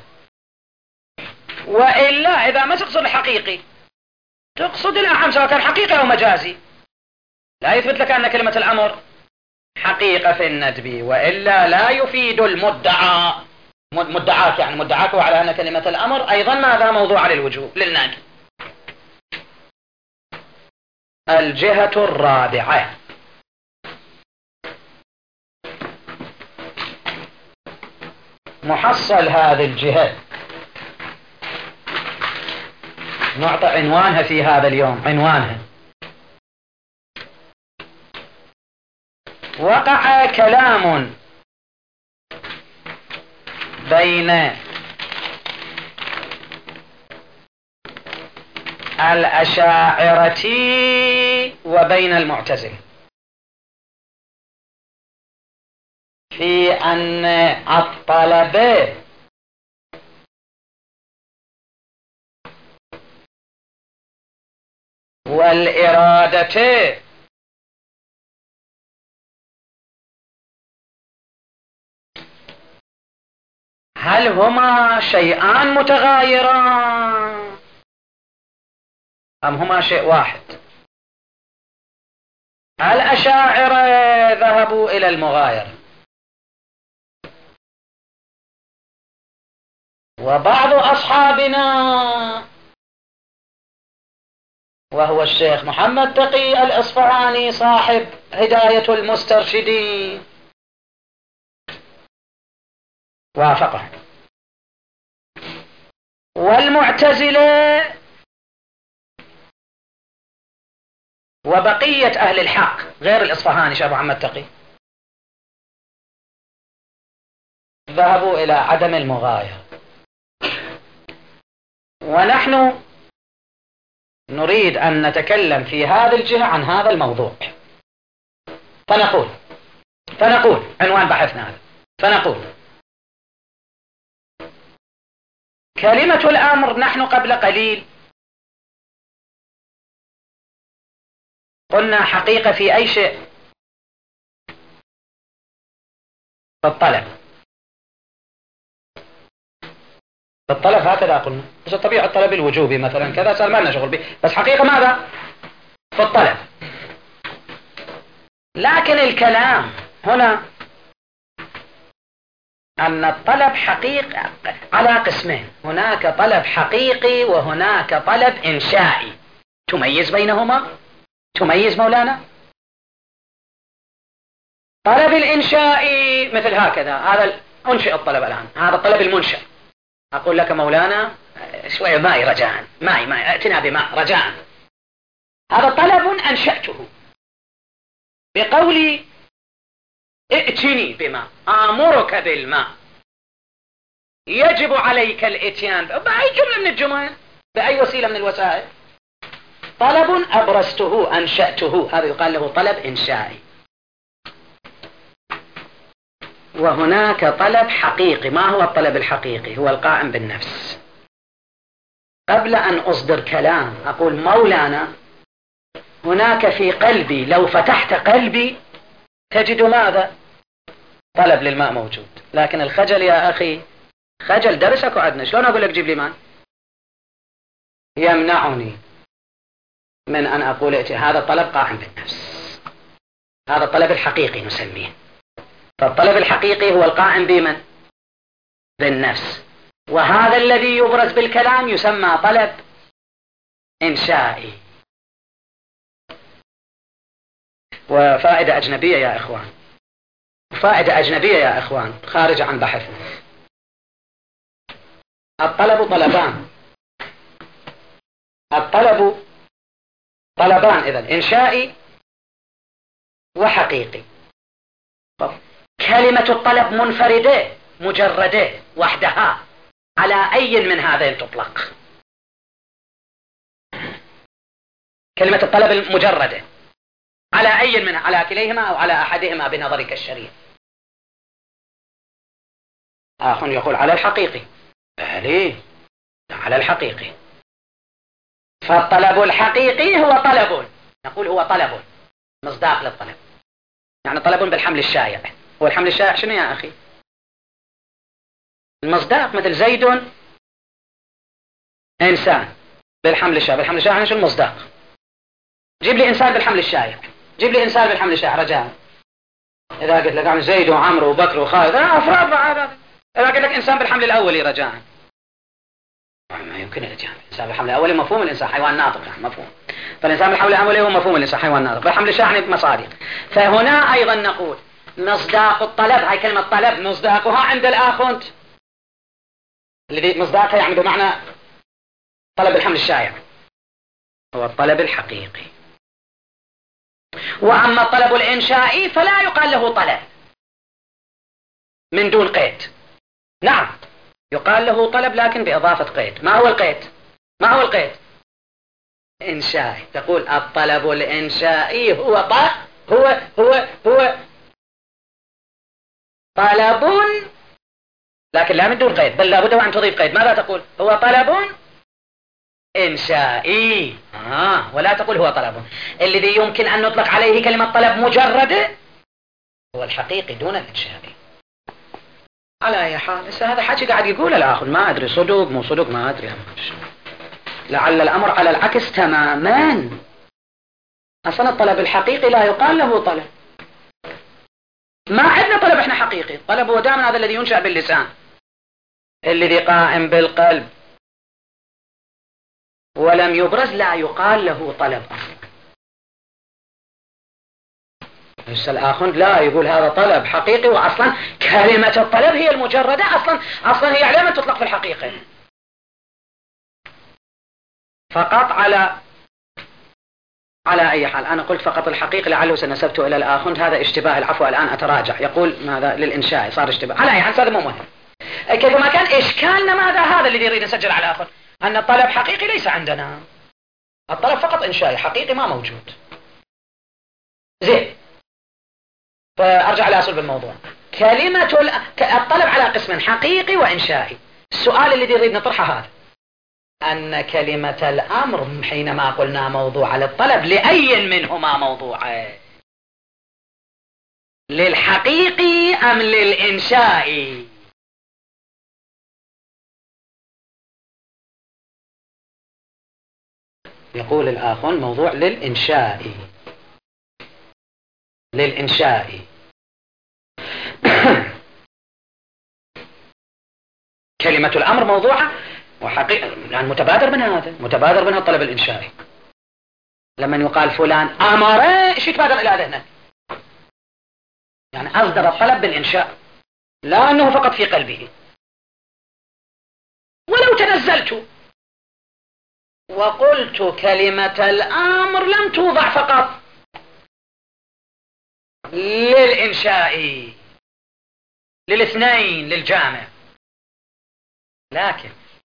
وإلا إذا ما تقصد الحقيقي، تقصد الأعم سواء كان حقيقي أو مجازي، لا يثبت لك أن كلمة الأمر حقيقة في الندب، وإلا لا يفيد المدعى مدعاك يعني مدعاك على أن كلمة الأمر أيضا ماذا موضوع للوجوب للنادي. الجهة الرابعة محصل هذه الجهة نعطي عنوانها في هذا اليوم. عنوانها: وقع كلام بين الأشاعرة وبين المعتزلة في أن الطلب والإرادة هل هما شيئان متغايران أم هما شيء واحد؟ الأشاعرة ذهبوا إلى المغايرة، وبعض أصحابنا وهو الشيخ محمد تقي الإصفهاني صاحب هداية المسترشدين وافقه، والمعتزلة وبقية أهل الحق غير الإصفهاني شيخ محمد تقي ذهبوا إلى عدم المغايرة. ونحن نريد أن نتكلم في هذه الجهة عن هذا الموضوع، فنقول فنقول عنوان بحثنا هذا، فنقول كلمة الأمر نحن قبل قليل قلنا حقيقة في أي شيء؟ في الطلب. في الطلب هكذا قلنا، بس طبيعة الطلب الوجوبي مثلا كذا صار ما لنا شغل به، بس حقيقة ماذا؟ في الطلب. لكن الكلام هنا أن الطلب حقيقي على قسمين، هناك طلب حقيقي وهناك طلب إنشائي. تميز بينهما؟ تميز مولانا؟ طلب الإنشائي مثل هكذا، هذا أنشئ الطلب الآن، هذا الطلب المنشأ. أقول لك مولانا شوية ماء رجاء، ماء ماء ائتنا بماء رجاء، هذا طلب أنشأته بقولي ائتني بماء، آمرك بالماء، يجب عليك الاتيان بأي جملة من الجمل، بأي وسيلة من الوسائل. طلب أبرزته أنشأته، هذا يقال له طلب إنشائي. وهناك طلب حقيقي. ما هو الطلب الحقيقي؟ هو القائم بالنفس. قبل أن أصدر كلام أقول مولانا هناك في قلبي، لو فتحت قلبي تجد ماذا؟ طلب للماء موجود. لكن الخجل يا أخي، خجل درسك وعدنا، شلون أقول لك جيب لي ماء؟ يمنعني من أن أقول ائتي. هذا الطلب قائم بالنفس، هذا الطلب الحقيقي نسميه. فالطلب الحقيقي هو القائم بمن؟ بالنفس. وهذا الذي يبرز بالكلام يسمى طلب إنشائي. وفائدة أجنبية يا إخوان، فائدة أجنبية يا إخوان خارجة عن بحثنا. الطلب طلبان، الطلب طلبان إذن، إنشائي وحقيقي. كلمة الطلب منفردة مجردة وحدها على أي من هذين تطلق؟ كلمة الطلب المجردة على أي من، على كليهما أو على أحدهما بنظرك الشريف؟ آخر يقول على الحقيقي. بلي على الحقيقي. فالطلب الحقيقي هو طلب، نقول هو طلب مصداق للطلب، يعني طلب بالحمل الشائع. هو الحمل الشائع شنو يا أخي؟ المصداق، مثل زيد إنسان بالحمل الشائع. بالحمل الشائع شو المصداق؟ جيب لي إنسان بالحمل الشائع، جيب لي إنسان بالحمل الشائع رجاء. إذا قلت لك عن زيد وعمرو وبكر وخالد أفراد بعض، إذا قلت لك إنسان بالحمل الأولي رجاء، ما يمكن الإجابة. الإنسان بالحمل الأولي مفهوم الإنسان حيوان ناطق، يعني مفهوم. فالإنسان بالحمل الأولي هو مفهوم الإنسان حيوان ناطق، بالحمل الشاحن مصادق. فهنا أيضا نقول مصداق الطلب، هاي كلمة طلب مصداقها عند الآخوند الذي مصداقها يعني بمعنى طلب الحمل الشائع هو الطلب الحقيقي. وأما الطلب الإنشائي فلا يقال له طلب من دون قيد. نعم يقال له طلب لكن بإضافة قيد. ما هو القيد؟ ما هو القيد؟ إنشائي. تقول الطلب الإنشائي هو طلب هو هو هو طلب لكن لا من دون قيد، بل لابد وأن تضيف قيد. ماذا تقول؟ هو طلب إنشائي. آه ولا تقول هو طلب. الذي يمكن أن نطلق عليه كلمة طلب مجرد هو الحقيقي دون الإنشائي. على أي حال هذا حكي قاعد يقول الآخر، ما أدري صدق مو صدق، ما أدري. لعل الأمر على العكس تماما. أصلا الطلب الحقيقي لا يقال له طلب. ما عندنا طلب احنا حقيقي. الطلب هو دائما هذا الذي ينشأ باللسان، الذي قائم بالقلب ولم يبرز، لا يقال له طلب أصلا. لسه الآخر لا يقول هذا طلب حقيقي، وأصلا كلمة الطلب هي المجردة أصلا أصلا هي علامة تطلق في الحقيقة فقط. على على أي حال أنا قلت فقط الحقيقي لعله سنسبت إلى الآخر، هذا اشتباه. العفو الآن أتراجع. يقول ماذا للإنشاء صار اشتباه. على أي حال هذا مو مهم. كيف ما كان إشكالنا ماذا هذا الذي يريد نسجل على الآخر، أن الطلب حقيقي ليس عندنا، الطلب فقط إنشائي، حقيقي ما موجود. زين فأرجع لأصل الموضوع. كلمة الطلب على قسم حقيقي وإنشائي. السؤال الذي يريد نطرحه هذا، أن كلمة الأمر حينما قلنا موضوع للطلب لأي منهما موضوع، للحقيقي أم للإنشائي؟ يقول الآخر موضوع للإنشائي. للإنشائي كلمة الأمر موضوعة وحقيقة، يعني متبادر منها هذا، متبادر منها الطلب الإنشائي. لما يقال فلان أمر إيش يتبادر إلى ذهنك؟ يعني أصدر الطلب بالإنشاء، لا أنه فقط في قلبه. ولو تنزلت وقلت كلمة الأمر لم توضع فقط للإنشاء، للاثنين، للجامع، لكن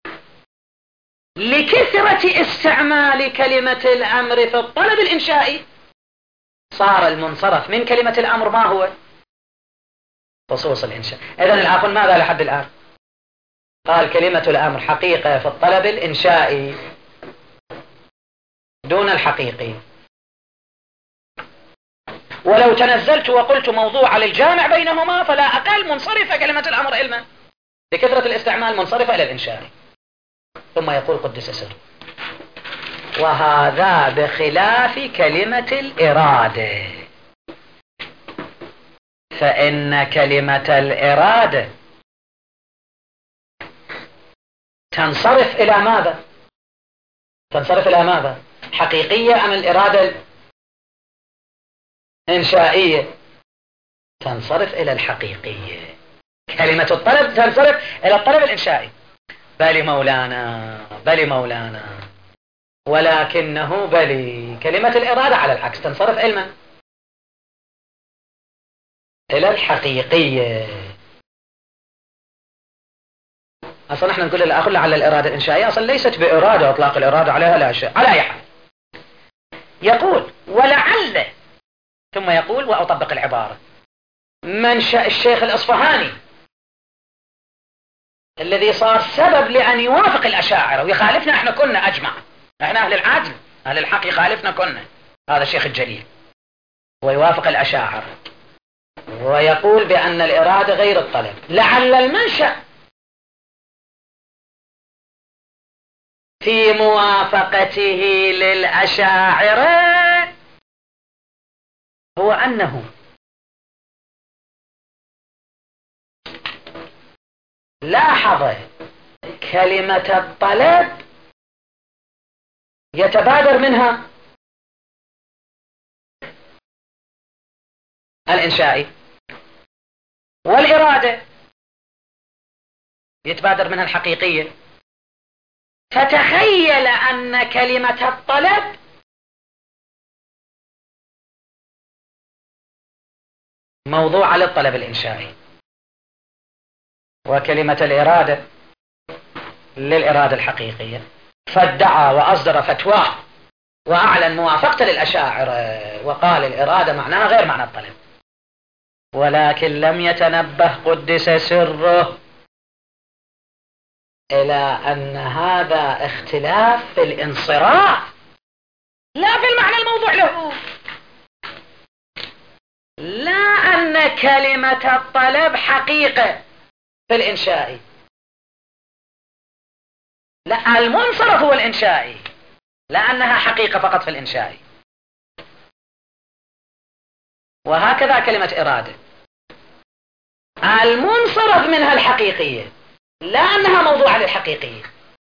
لكثرة استعمال كلمة الأمر في الطلب الإنشائي صار المنصرف من كلمة الأمر ما هو؟ خصوص الإنشاء. إذن الآخر ماذا لحد الآن؟ قال كلمة الأمر حقيقة في الطلب الإنشائي دون الحقيقي. ولو تنزلت وقلت موضوع للجامع بينهما فلا أقل منصرفة كلمة الأمر علما لكثرة الاستعمال منصرفة إلى الإنشاء. ثم يقول قدس سر، وهذا بخلاف كلمة الإرادة، فإن كلمة الإرادة تنصرف إلى ماذا؟ تنصرف إلى ماذا؟ حقيقية أم الإرادة إنشائية؟ تنصرف إلى الحقيقية. كلمة الطلب تنصرف إلى الطلب الإنشائي. بل مولانا بل مولانا ولكنه بل كلمة الإرادة على العكس تنصرف علما إلى الحقيقية. أصلا نحن نقول للآخر لعل الإرادة الإنشائية أصلا ليست بإرادة، أطلاق الإرادة عليها لا شيء. على أي حال يقول ولعل، ثم يقول وأطبق العبارة، منشأ الشيخ الأصفهاني الذي صار سبب لأن يوافق الأشاعرة ويخالفنا، احنا كنا أجمع، احنا أهل العدل أهل الحق يخالفنا كنا، هذا الشيخ الجليل، ويوافق الأشاعرة ويقول بأن الإرادة غير الطلب. لعل المنشأ في موافقته للأشاعرة هو أنه لاحظ كلمة الطلب يتبادر منها الإنشائي، والإرادة يتبادر منها الحقيقية. فتخيل أن كلمة الطلب موضوعة للطلب الإنشائي، وكلمة الإرادة للإرادة الحقيقية. فادعى وأصدر فتواه وأعلن موافقته للأشاعرة وقال الإرادة معناها غير معنى الطلب، ولكن لم يتنبه قدس سره إلى أن هذا اختلاف في الانصراف لا في المعنى الموضوع له، لا أن كلمة الطلب حقيقة في الإنشائي، لا، المنصرف هو الإنشائي، لأنها حقيقة فقط في الإنشائي. وهكذا كلمة إرادة المنصرف منها الحقيقية، لا أنها موضوعة للحقيقية.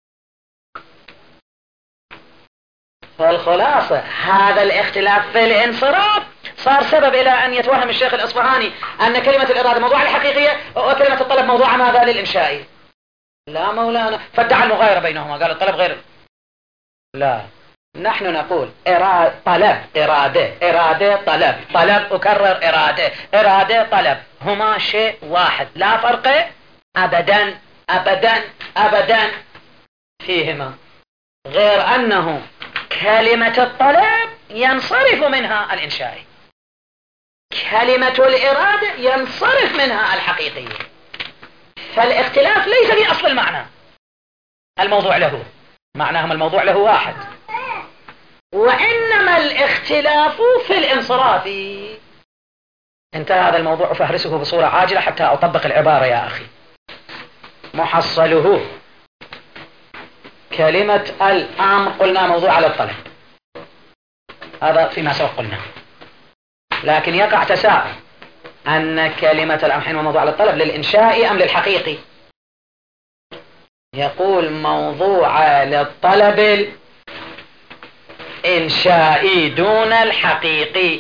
فالخلاصة هذا الاختلاف في الانصراف صار سبب إلى أن يتوهم الشيخ الإصفهاني أن كلمة الإرادة موضوعة للحقيقية وكلمة الطلب موضوعة ماذا للإنشائي. لا مولانا، فادعى المغايرة بينهما، قال الطلب غير. لا، نحن نقول إرادة طلب إرادة إرادة طلب طلب أكرر إرادة إرادة طلب، هما شيء واحد لا فرق أبدا أبدا أبدا فيهما، غير أنه كلمة الطلب ينصرف منها الإنشائي، كلمة الإرادة ينصرف منها الحقيقية. فالاختلاف ليس في أصل المعنى الموضوع له، معناهم الموضوع له واحد، وإنما الاختلاف في الانصراف. انتهى هذا الموضوع، فهرسه بصورة عاجلة حتى أطبق العبارة يا أخي. محصله كلمة الأمر قلنا موضوع على الطلب، هذا فيما سبق قلنا، لكن يقع تساؤل أن كلمة الأمر حين موضوع على الطلب للإنشائي أم للحقيقي؟ يقول موضوع للطلب الإنشائي دون الحقيقي،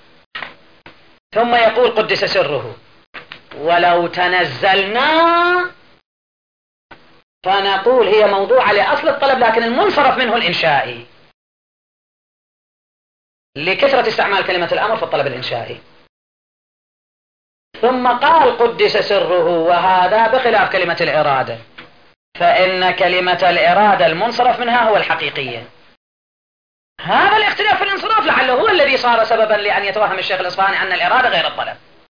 ثم يقول قدس سره ولو تنزلنا فنقول هي موضوعة لأصل الطلب لكن المنصرف منه الإنشائي، لكثرة استعمال كلمة الأمر في الطلب الإنشائي. ثم قال قدس سره وهذا بخلاف كلمة الإرادة، فإن كلمة الإرادة المنصرف منها هو الحقيقية. هذا الاختلاف في الانصراف لعله هو الذي صار سببا لأن يتوهم الشيخ الإصفهاني أن الإرادة غير الطلب،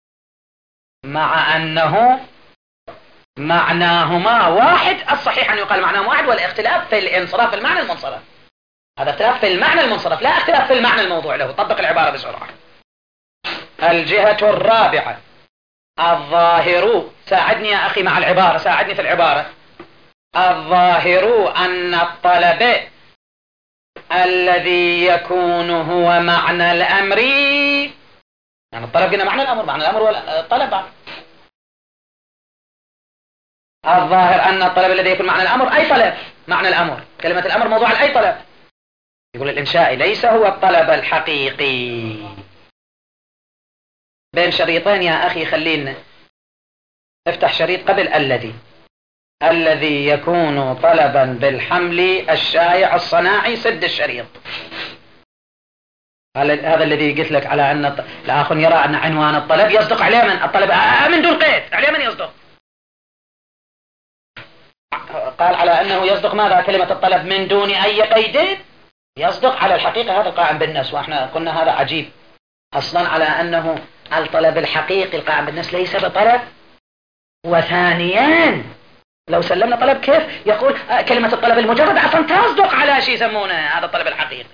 مع أنه معناهما واحد. الصحيح أن يقال معناهما واحد، والاختلاف في الانصراف في المعنى المنصرف، هذا اختلاف في المعنى المنصرف لا اختلاف في المعنى الموضوع له. طبق العبارة بسرعة. الجهة الرابعة الظاهر، ساعدني يا أخي مع العبارة، ساعدني في العبارة. الظاهر أن الطلب الذي يكون هو معنى الأمر، يعني الطلب قلنا معنى الأمر، معنى الأمر والطلب. الظاهر أن الطلب الذي يكون معنى الأمر أي طلب، معنى الأمر كلمة الأمر موضوع لأي طلب. يقول الإنشائي ليس هو الطلب الحقيقي. بين شريطين يا أخي، خلينا افتح شريط قبل الذي الذي يكون طلبا بالحمل الشائع الصناعي، سد الشريط. هذا الذي قلت لك على أن الآخر يرى أن عنوان الطلب يصدق عليه من الطلب من دون قيد، عليه من يصدق؟ قال على أنه يصدق ماذا؟ كلمة الطلب من دون أي قيد يصدق على الحقيقة، هذا القائم بالنص، وإحنا قلنا هذا عجيب أصلا على أنه الطلب الحقيقي القائم بالنص ليس بطلب. وثانيا لو سلمنا طلب كيف يقول كلمة الطلب المجرد أصلا تصدق على شيء يسمونه هذا الطلب الحقيقي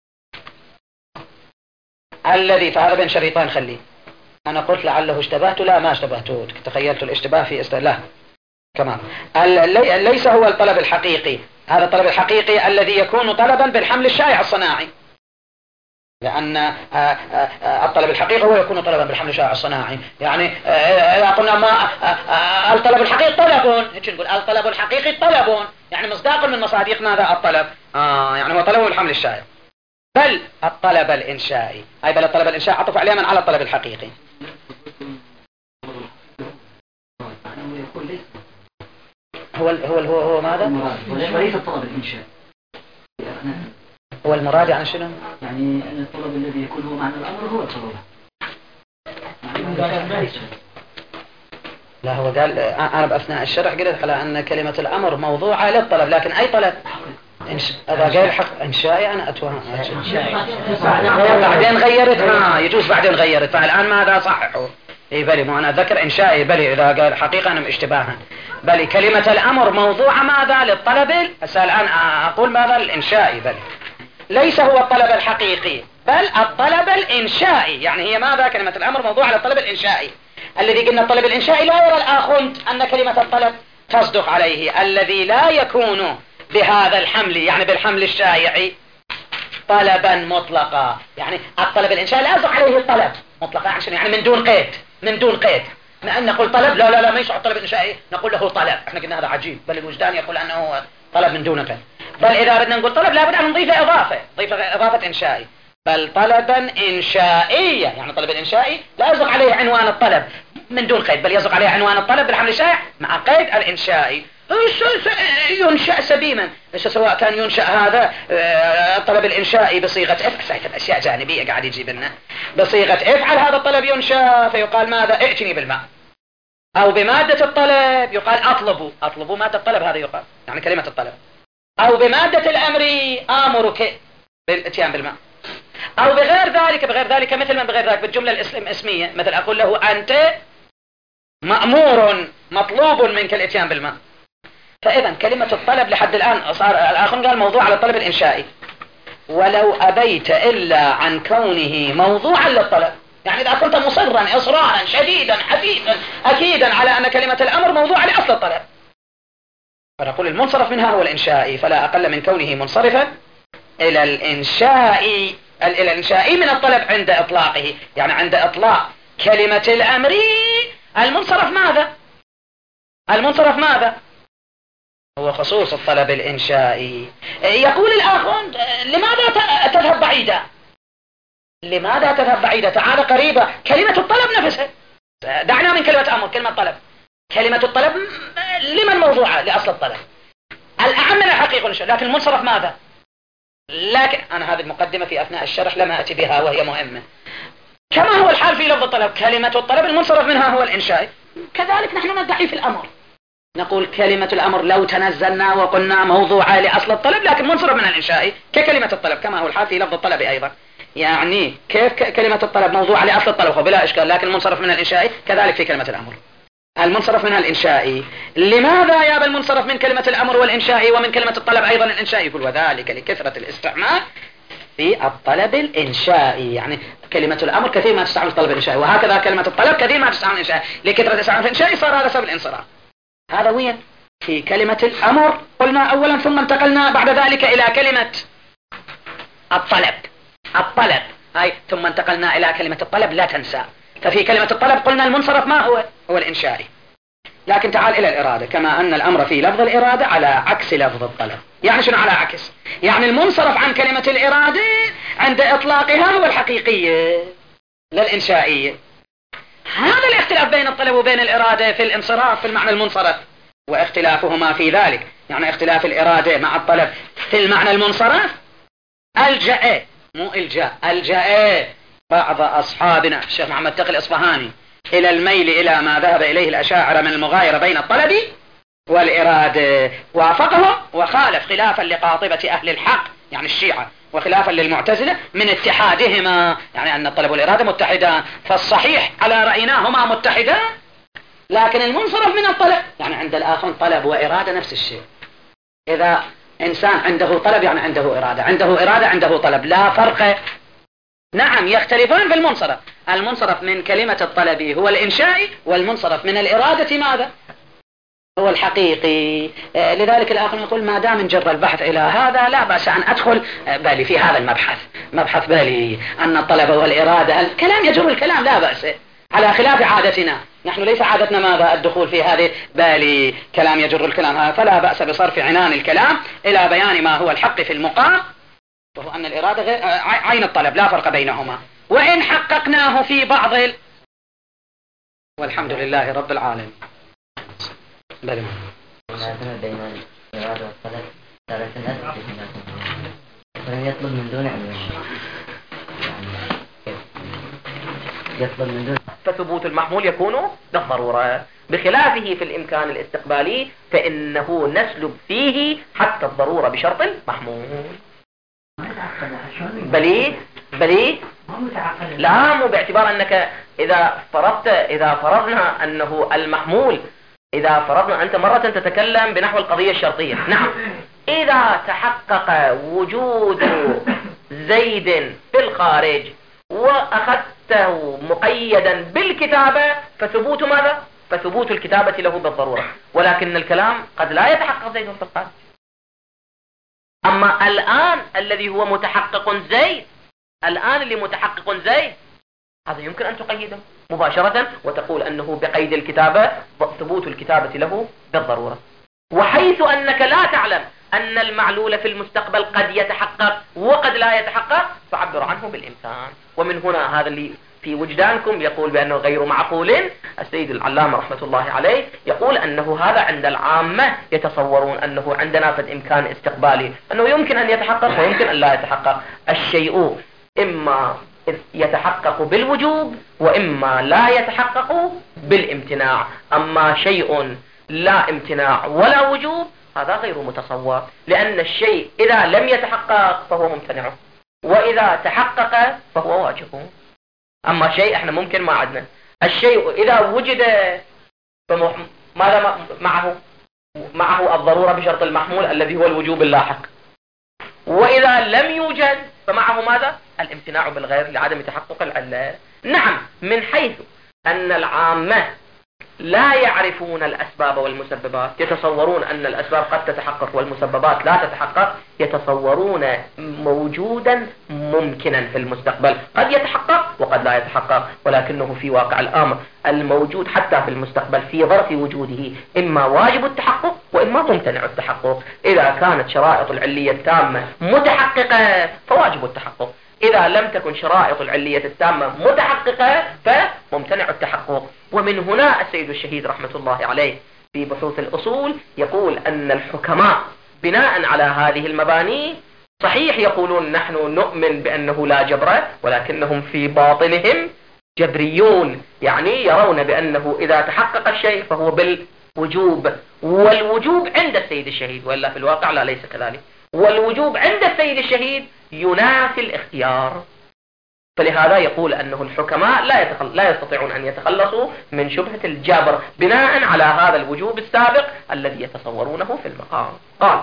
الذي. فهذا بين شريطين خليه. أنا قلت لعله اشتبهت، لا ما اشتبهت، تخيلت الاشتباه في است... لا كمان ليس هو الطلب الحقيقي. هذا الطلب الحقيقي الذي يكون طلبا بالحمل الشائع الصناعي، لأن الطلب الحقيقي هو يكون طلبا بالحمل الشائع الصناعي. يعني إذا قلنا ما الطلب الحقيقي طلب، هيك نقول الطلب الحقيقي طلب، يعني مصداق من مصادق ماذا الطلب؟ آه يعني هو طلب بالحمل الشائع. بل الطلب الإنشائي، أي بل الطلب الإنشائي عطف عليه من على الطلب الحقيقي. هو هو هو هو ماذا؟ وليس الطلب الإنشائي. هو المراد يعني شنو؟ يعني الطلب الذي يكون هو معنى الأمر هو الطلب. لا هو قال أنا بأثناء الشرح قلت على أن كلمة الأمر موضوعة للطلب، لكن أي طلب؟ إذا قال حق إنشائي أنا أتوهم بعدين غيرتها، يجوز بعدين غيرت، فالآن ماذا صححوا؟ إيه بلي مو أنا أذكر إنشائي بلي، إذا قال حقيقة أنا اشتباها بلي كلمة الأمر موضوعة ماذا للطلب، هسه الآن أقول ماذا الإنشائي بلي ليس هو الطلب الحقيقي بل الطلب الإنشائي. يعني هي ماذا كلمة الأمر موضوعة للطلب الإنشائي الذي قلنا الطلب الإنشائي لا يرى الآخوند أن كلمة الطلب تصدق عليه، الذي لا يكون بهذا الحمل يعني بالحمل الشائعي طلبا مطلقا. يعني الطلب الإنشائي لا يصدق عليه الطلب مطلقا يعني من دون قيد، من دون قيد. ما أن نقول طلب لا لا لا ما يصح الطلب الإنشائي نقول له طلب، احنا قلنا هذا عجيب، بل الوجدان يقول أنه طلب من دون قيد. بل إذا بدنا نقول طلب لابد أن نضيف إضافة، نضيف إضافة إنشائي، بل طلبا إنشائيا. يعني الطلب الإنشائي لا يصدق عليه عنوان الطلب من دون قيد، بل يصدق عليه عنوان الطلب بالحمل الشائع مع قيد الإنشائي. ينشأ سبيما، سواء كان ينشأ هذا الطلب الإنشائي بصيغة افعل، أشياء جانبية قاعد يجيب لنا بصيغة افعل، هذا الطلب ينشأ فيقال ماذا ائتني بالماء، أو بمادة الطلب يقال أطلبوا، أطلبوا مادة الطلب هذا يقال يعني كلمة الطلب، أو بمادة الأمر آمرك بالاتيان بالماء، أو بغير ذلك بغير ذلك مثل ما بغير ذلك بالجملة الاسمية، مثل أقول له أنت مأمور مطلوب منك الاتيان بالماء. فإذا كلمة الطلب لحد الآن صار الآخر قال موضوع على الطلب الإنشائي، ولو أبيت إلا عن كونه موضوعا للطلب. يعني إذا كنت مصرا إصرارا شديدا حثيثا أكيدا على أن كلمة الأمر موضوعة لأصل الطلب، فنقول المنصرف منها هو الإنشائي، فلا أقل من كونه منصرفا إلى الإنشاء إلى الإنشاء من الطلب عند إطلاقه. يعني عند إطلاق كلمة الأمر المنصرف ماذا؟ المنصرف ماذا؟ هو خصوص الطلب الإنشائي. يقول الآخرون لماذا تذهب بعيدا؟ لماذا تذهب بعيدا؟ تعال قريبا. كلمة الطلب نفسها، دعنا من كلمة أمر، كلمة طلب. كلمة الطلب لمن موضوعة؟ لأصل الطلب الأعم من الحقيقة، لكن المنصرف ماذا؟ لكن أنا هذه المقدمة في أثناء الشرح لما أتي بها وهي مهمة. كما هو الحال في لفظ الطلب، كلمة الطلب المنصرف منها هو الإنشاء، كذلك نحن ندعي في الأمر، نقول كلمة الأمر لو تنزلنا وقلنا موضوعة لأصل الطلب لكن منصرف من الإنشاء ككلمة الطلب، كما هو الحال في لفظ الطلب أيضا. يعني كيف كلمة الطلب موضوعة لأصل الطلب بلا إشكال، لكن منصرف من الإنشاء كذلك في كلمة الأمر المنصرف منها الإنشائي. لماذا يا بالمنصرف من كلمة الأمر والإنشائي ومن كلمة الطلب أيضا الإنشائي؟ يقول وذلك لكثرة الاستعمال في الطلب الإنشائي. يعني كلمة الأمر كثير ما تستعمل الطلب الإنشائي، وهكذا كلمة الطلب كثير ما تستعمل الإنشائي، لكثرة الاستعمال في الإنشائي صار هذا سبب الانصراف. هذا وين؟ في كلمة الأمر قلنا أولا، ثم انتقلنا بعد ذلك إلى كلمة الطلب الطلب هاي ثم انتقلنا إلى كلمة الطلب لا تنسى. ففي كلمة الطلب قلنا المنصرف ما هو؟ هو الإنشائي. لكن تعال إلى الإرادة، كما أن الأمر في لفظ الإرادة على عكس لفظ الطلب. يعني شنو على عكس؟ يعني المنصرف عن كلمة الإرادة عند إطلاقها هو الحقيقية للإنشائية. هذا الاختلاف بين الطلب وبين الإرادة في الانصراف في المعنى المنصرف، واختلافهما في ذلك يعني اختلاف الإرادة مع الطلب في المعنى المنصرف ألجأ مو إلجاء ألجأ بعض أصحابنا الشيخ محمد تقي الإصفهاني إلى الميل إلى ما ذهب إليه الأشاعرة من المغايرة بين الطلب والإرادة، وافقهم وخالف خلافا لقاطبة أهل الحق يعني الشيعة، وخلافا للمعتزلة من اتحادهما، يعني أن الطلب والإرادة متحدان. فالصحيح على رأينا هما متحدان، لكن المنصرف من الطلب يعني عند الآخرين طلب وإرادة نفس الشيء. إذا إنسان عنده طلب يعني عنده إرادة، عنده إرادة عنده طلب، لا فرق. نعم يختلفان في المنصرف، المنصرف من كلمة الطلب هو الإنشائي، والمنصرف من الإرادة ماذا؟ هو الحقيقي. لذلك الآخر يقول ما دام نجر البحث إلى هذا لا بأس أن أدخل بالي في هذا المبحث، مبحث بالي أن الطلب والإرادة الكلام يجر الكلام لا بأس، على خلاف عادتنا. نحن ليس عادتنا ماذا الدخول في هذه بالي كلام يجر الكلام، فلا بأس بصرف عنان الكلام إلى بيان ما هو الحق في المقام، وهو أن الإرادة غير عين الطلب لا فرق بينهما، وإن حققناه في بعض ال... والحمد لله رب العالمين. بل ما بين الإرادة والطلب ثلاث الناس ولم يطلب من دون علم، يطلب من دون فثبوت المحمول يكون بالضرورة، بخلافه في الإمكان الاستقبالي فإنه نسلب فيه حتى الضرورة بشرط المحمول. بلي بلي لا، مو باعتبار أنك إذا فرضت إذا فرضنا أنه المحمول، إذا فرضنا أنت مرة تتكلم بنحو القضية الشرطية. نعم، إذا تحقق وجود زيد في الخارج وأخذته مقيدا بالكتابة فثبوت ماذا؟ فثبوت الكتابة له بالضرورة، ولكن الكلام قد لا يتحقق زيد في الخارج. أما الآن الذي هو متحقق زيد، الآن اللي متحقق زيد هذا يمكن أن تقيده مباشرة وتقول أنه بقيد الكتابة ثبوت الكتابة له بالضرورة. وحيث أنك لا تعلم أن المعلول في المستقبل قد يتحقق وقد لا يتحقق فعبر عنه بالإمكان. ومن هنا هذا اللي في وجدانكم يقول بأنه غير معقول. السيد العلامة رحمة الله عليه يقول أنه هذا عند العامة يتصورون أنه عندنا في الإمكان استقبالي أنه يمكن أن يتحقق ويمكن أن لا يتحقق. الشيء إما يتحقق بالوجوب وإما لا يتحقق بالامتناع. أما شيء لا امتناع ولا وجوب هذا غير متصور، لأن الشيء إذا لم يتحقق فهو ممتنع وإذا تحقق فهو واجب. أما شيء احنا ممكن ما عندنا الشيء إذا وجد ماذا معه معه الضرورة بشرط المحمول الذي هو الوجوب اللاحق، وإذا لم يوجد فمعه ماذا؟ الامتناع بالغير لعدم تحقق العلة. نعم، من حيث أن العامة لا يعرفون الأسباب والمسببات، يتصورون أن الأسباب قد تتحقق والمسببات لا تتحقق، يتصورون موجودا ممكنا في المستقبل قد يتحقق وقد لا يتحقق، ولكنه في واقع الأمر الموجود حتى في المستقبل في ظرف وجوده إما واجب التحقق وإما ممتنع التحقق. إذا كانت شرائط العلية التامة متحققة فواجب التحقق، إذا لم تكن شرائط العلية التامة متحققة فممتنع التحقق. ومن هنا السيد الشهيد رحمة الله عليه في بحوث الأصول يقول أن الحكماء بناء على هذه المباني صحيح يقولون نحن نؤمن بأنه لا جبر، ولكنهم في باطنهم جبريون، يعني يرون بأنه إذا تحقق الشيء فهو بالوجوب، والوجوب عند السيد الشهيد، وإلا في الواقع لا ليس كذلك، والوجوب عند السيد الشهيد ينافي الاختيار. فلهذا يقول أنه الحكماء لا, يتخل... لا يستطيعون أن يتخلصوا من شبهة الجبر بناء على هذا الوجوب السابق الذي يتصورونه في المقام. قال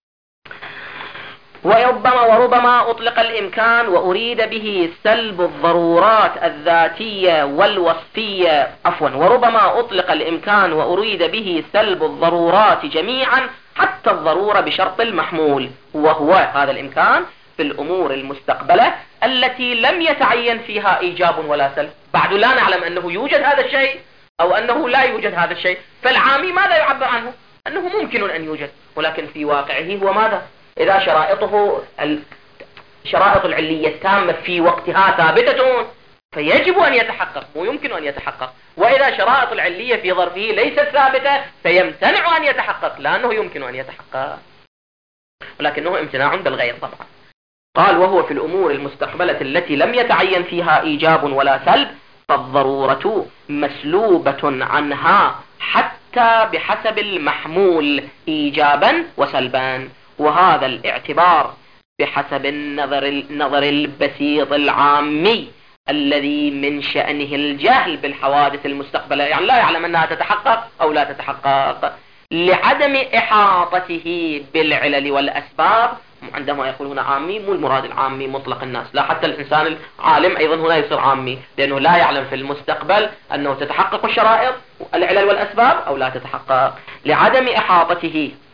وربما وربما أطلق الإمكان وأريد به سلب الضرورات الذاتية والوصفية عفوا وربما أطلق الإمكان وأريد به سلب الضرورات جميعا حتى الضرورة بشرط المحمول، وهو هذا الإمكان في الأمور المستقبلة التي لم يتعين فيها إيجاب ولا سلب. بعد لا نعلم أنه يوجد هذا الشيء أو أنه لا يوجد هذا الشيء، فالعامي ماذا يعبر عنه؟ أنه ممكن أن يوجد، ولكن في واقعه هو ماذا؟ إذا شرائطه شرائط العلية التامة في وقتها ثابتة فيجب أن يتحقق ويمكن أن يتحقق، وإذا شرائط العلية في ظرفه ليست ثابتة فيمتنع أن يتحقق لأنه يمكن أن يتحقق، ولكنه امتناع بالغير طبعا. قال وهو في الأمور المستقبلة التي لم يتعين فيها إيجاب ولا سلب فالضرورة مسلوبة عنها حتى بحسب المحمول إيجابا وسلبا، وهذا الاعتبار بحسب النظر, النظر البسيط العامي الذي من شأنه الجهل بالحوادث المستقبلة، يعني لا يعلم أنها تتحقق أو لا تتحقق، لعدم إحاطته بالعلل والأسباب عندما يقول هنا عامي مو المراد العامي مطلق الناس، لا، حتى الإنسان العالم أيضا هنا يصير عامي، لأنه لا يعلم في المستقبل أنه تتحقق الشرائط العلل والأسباب أو لا تتحقق، لعدم إحاطته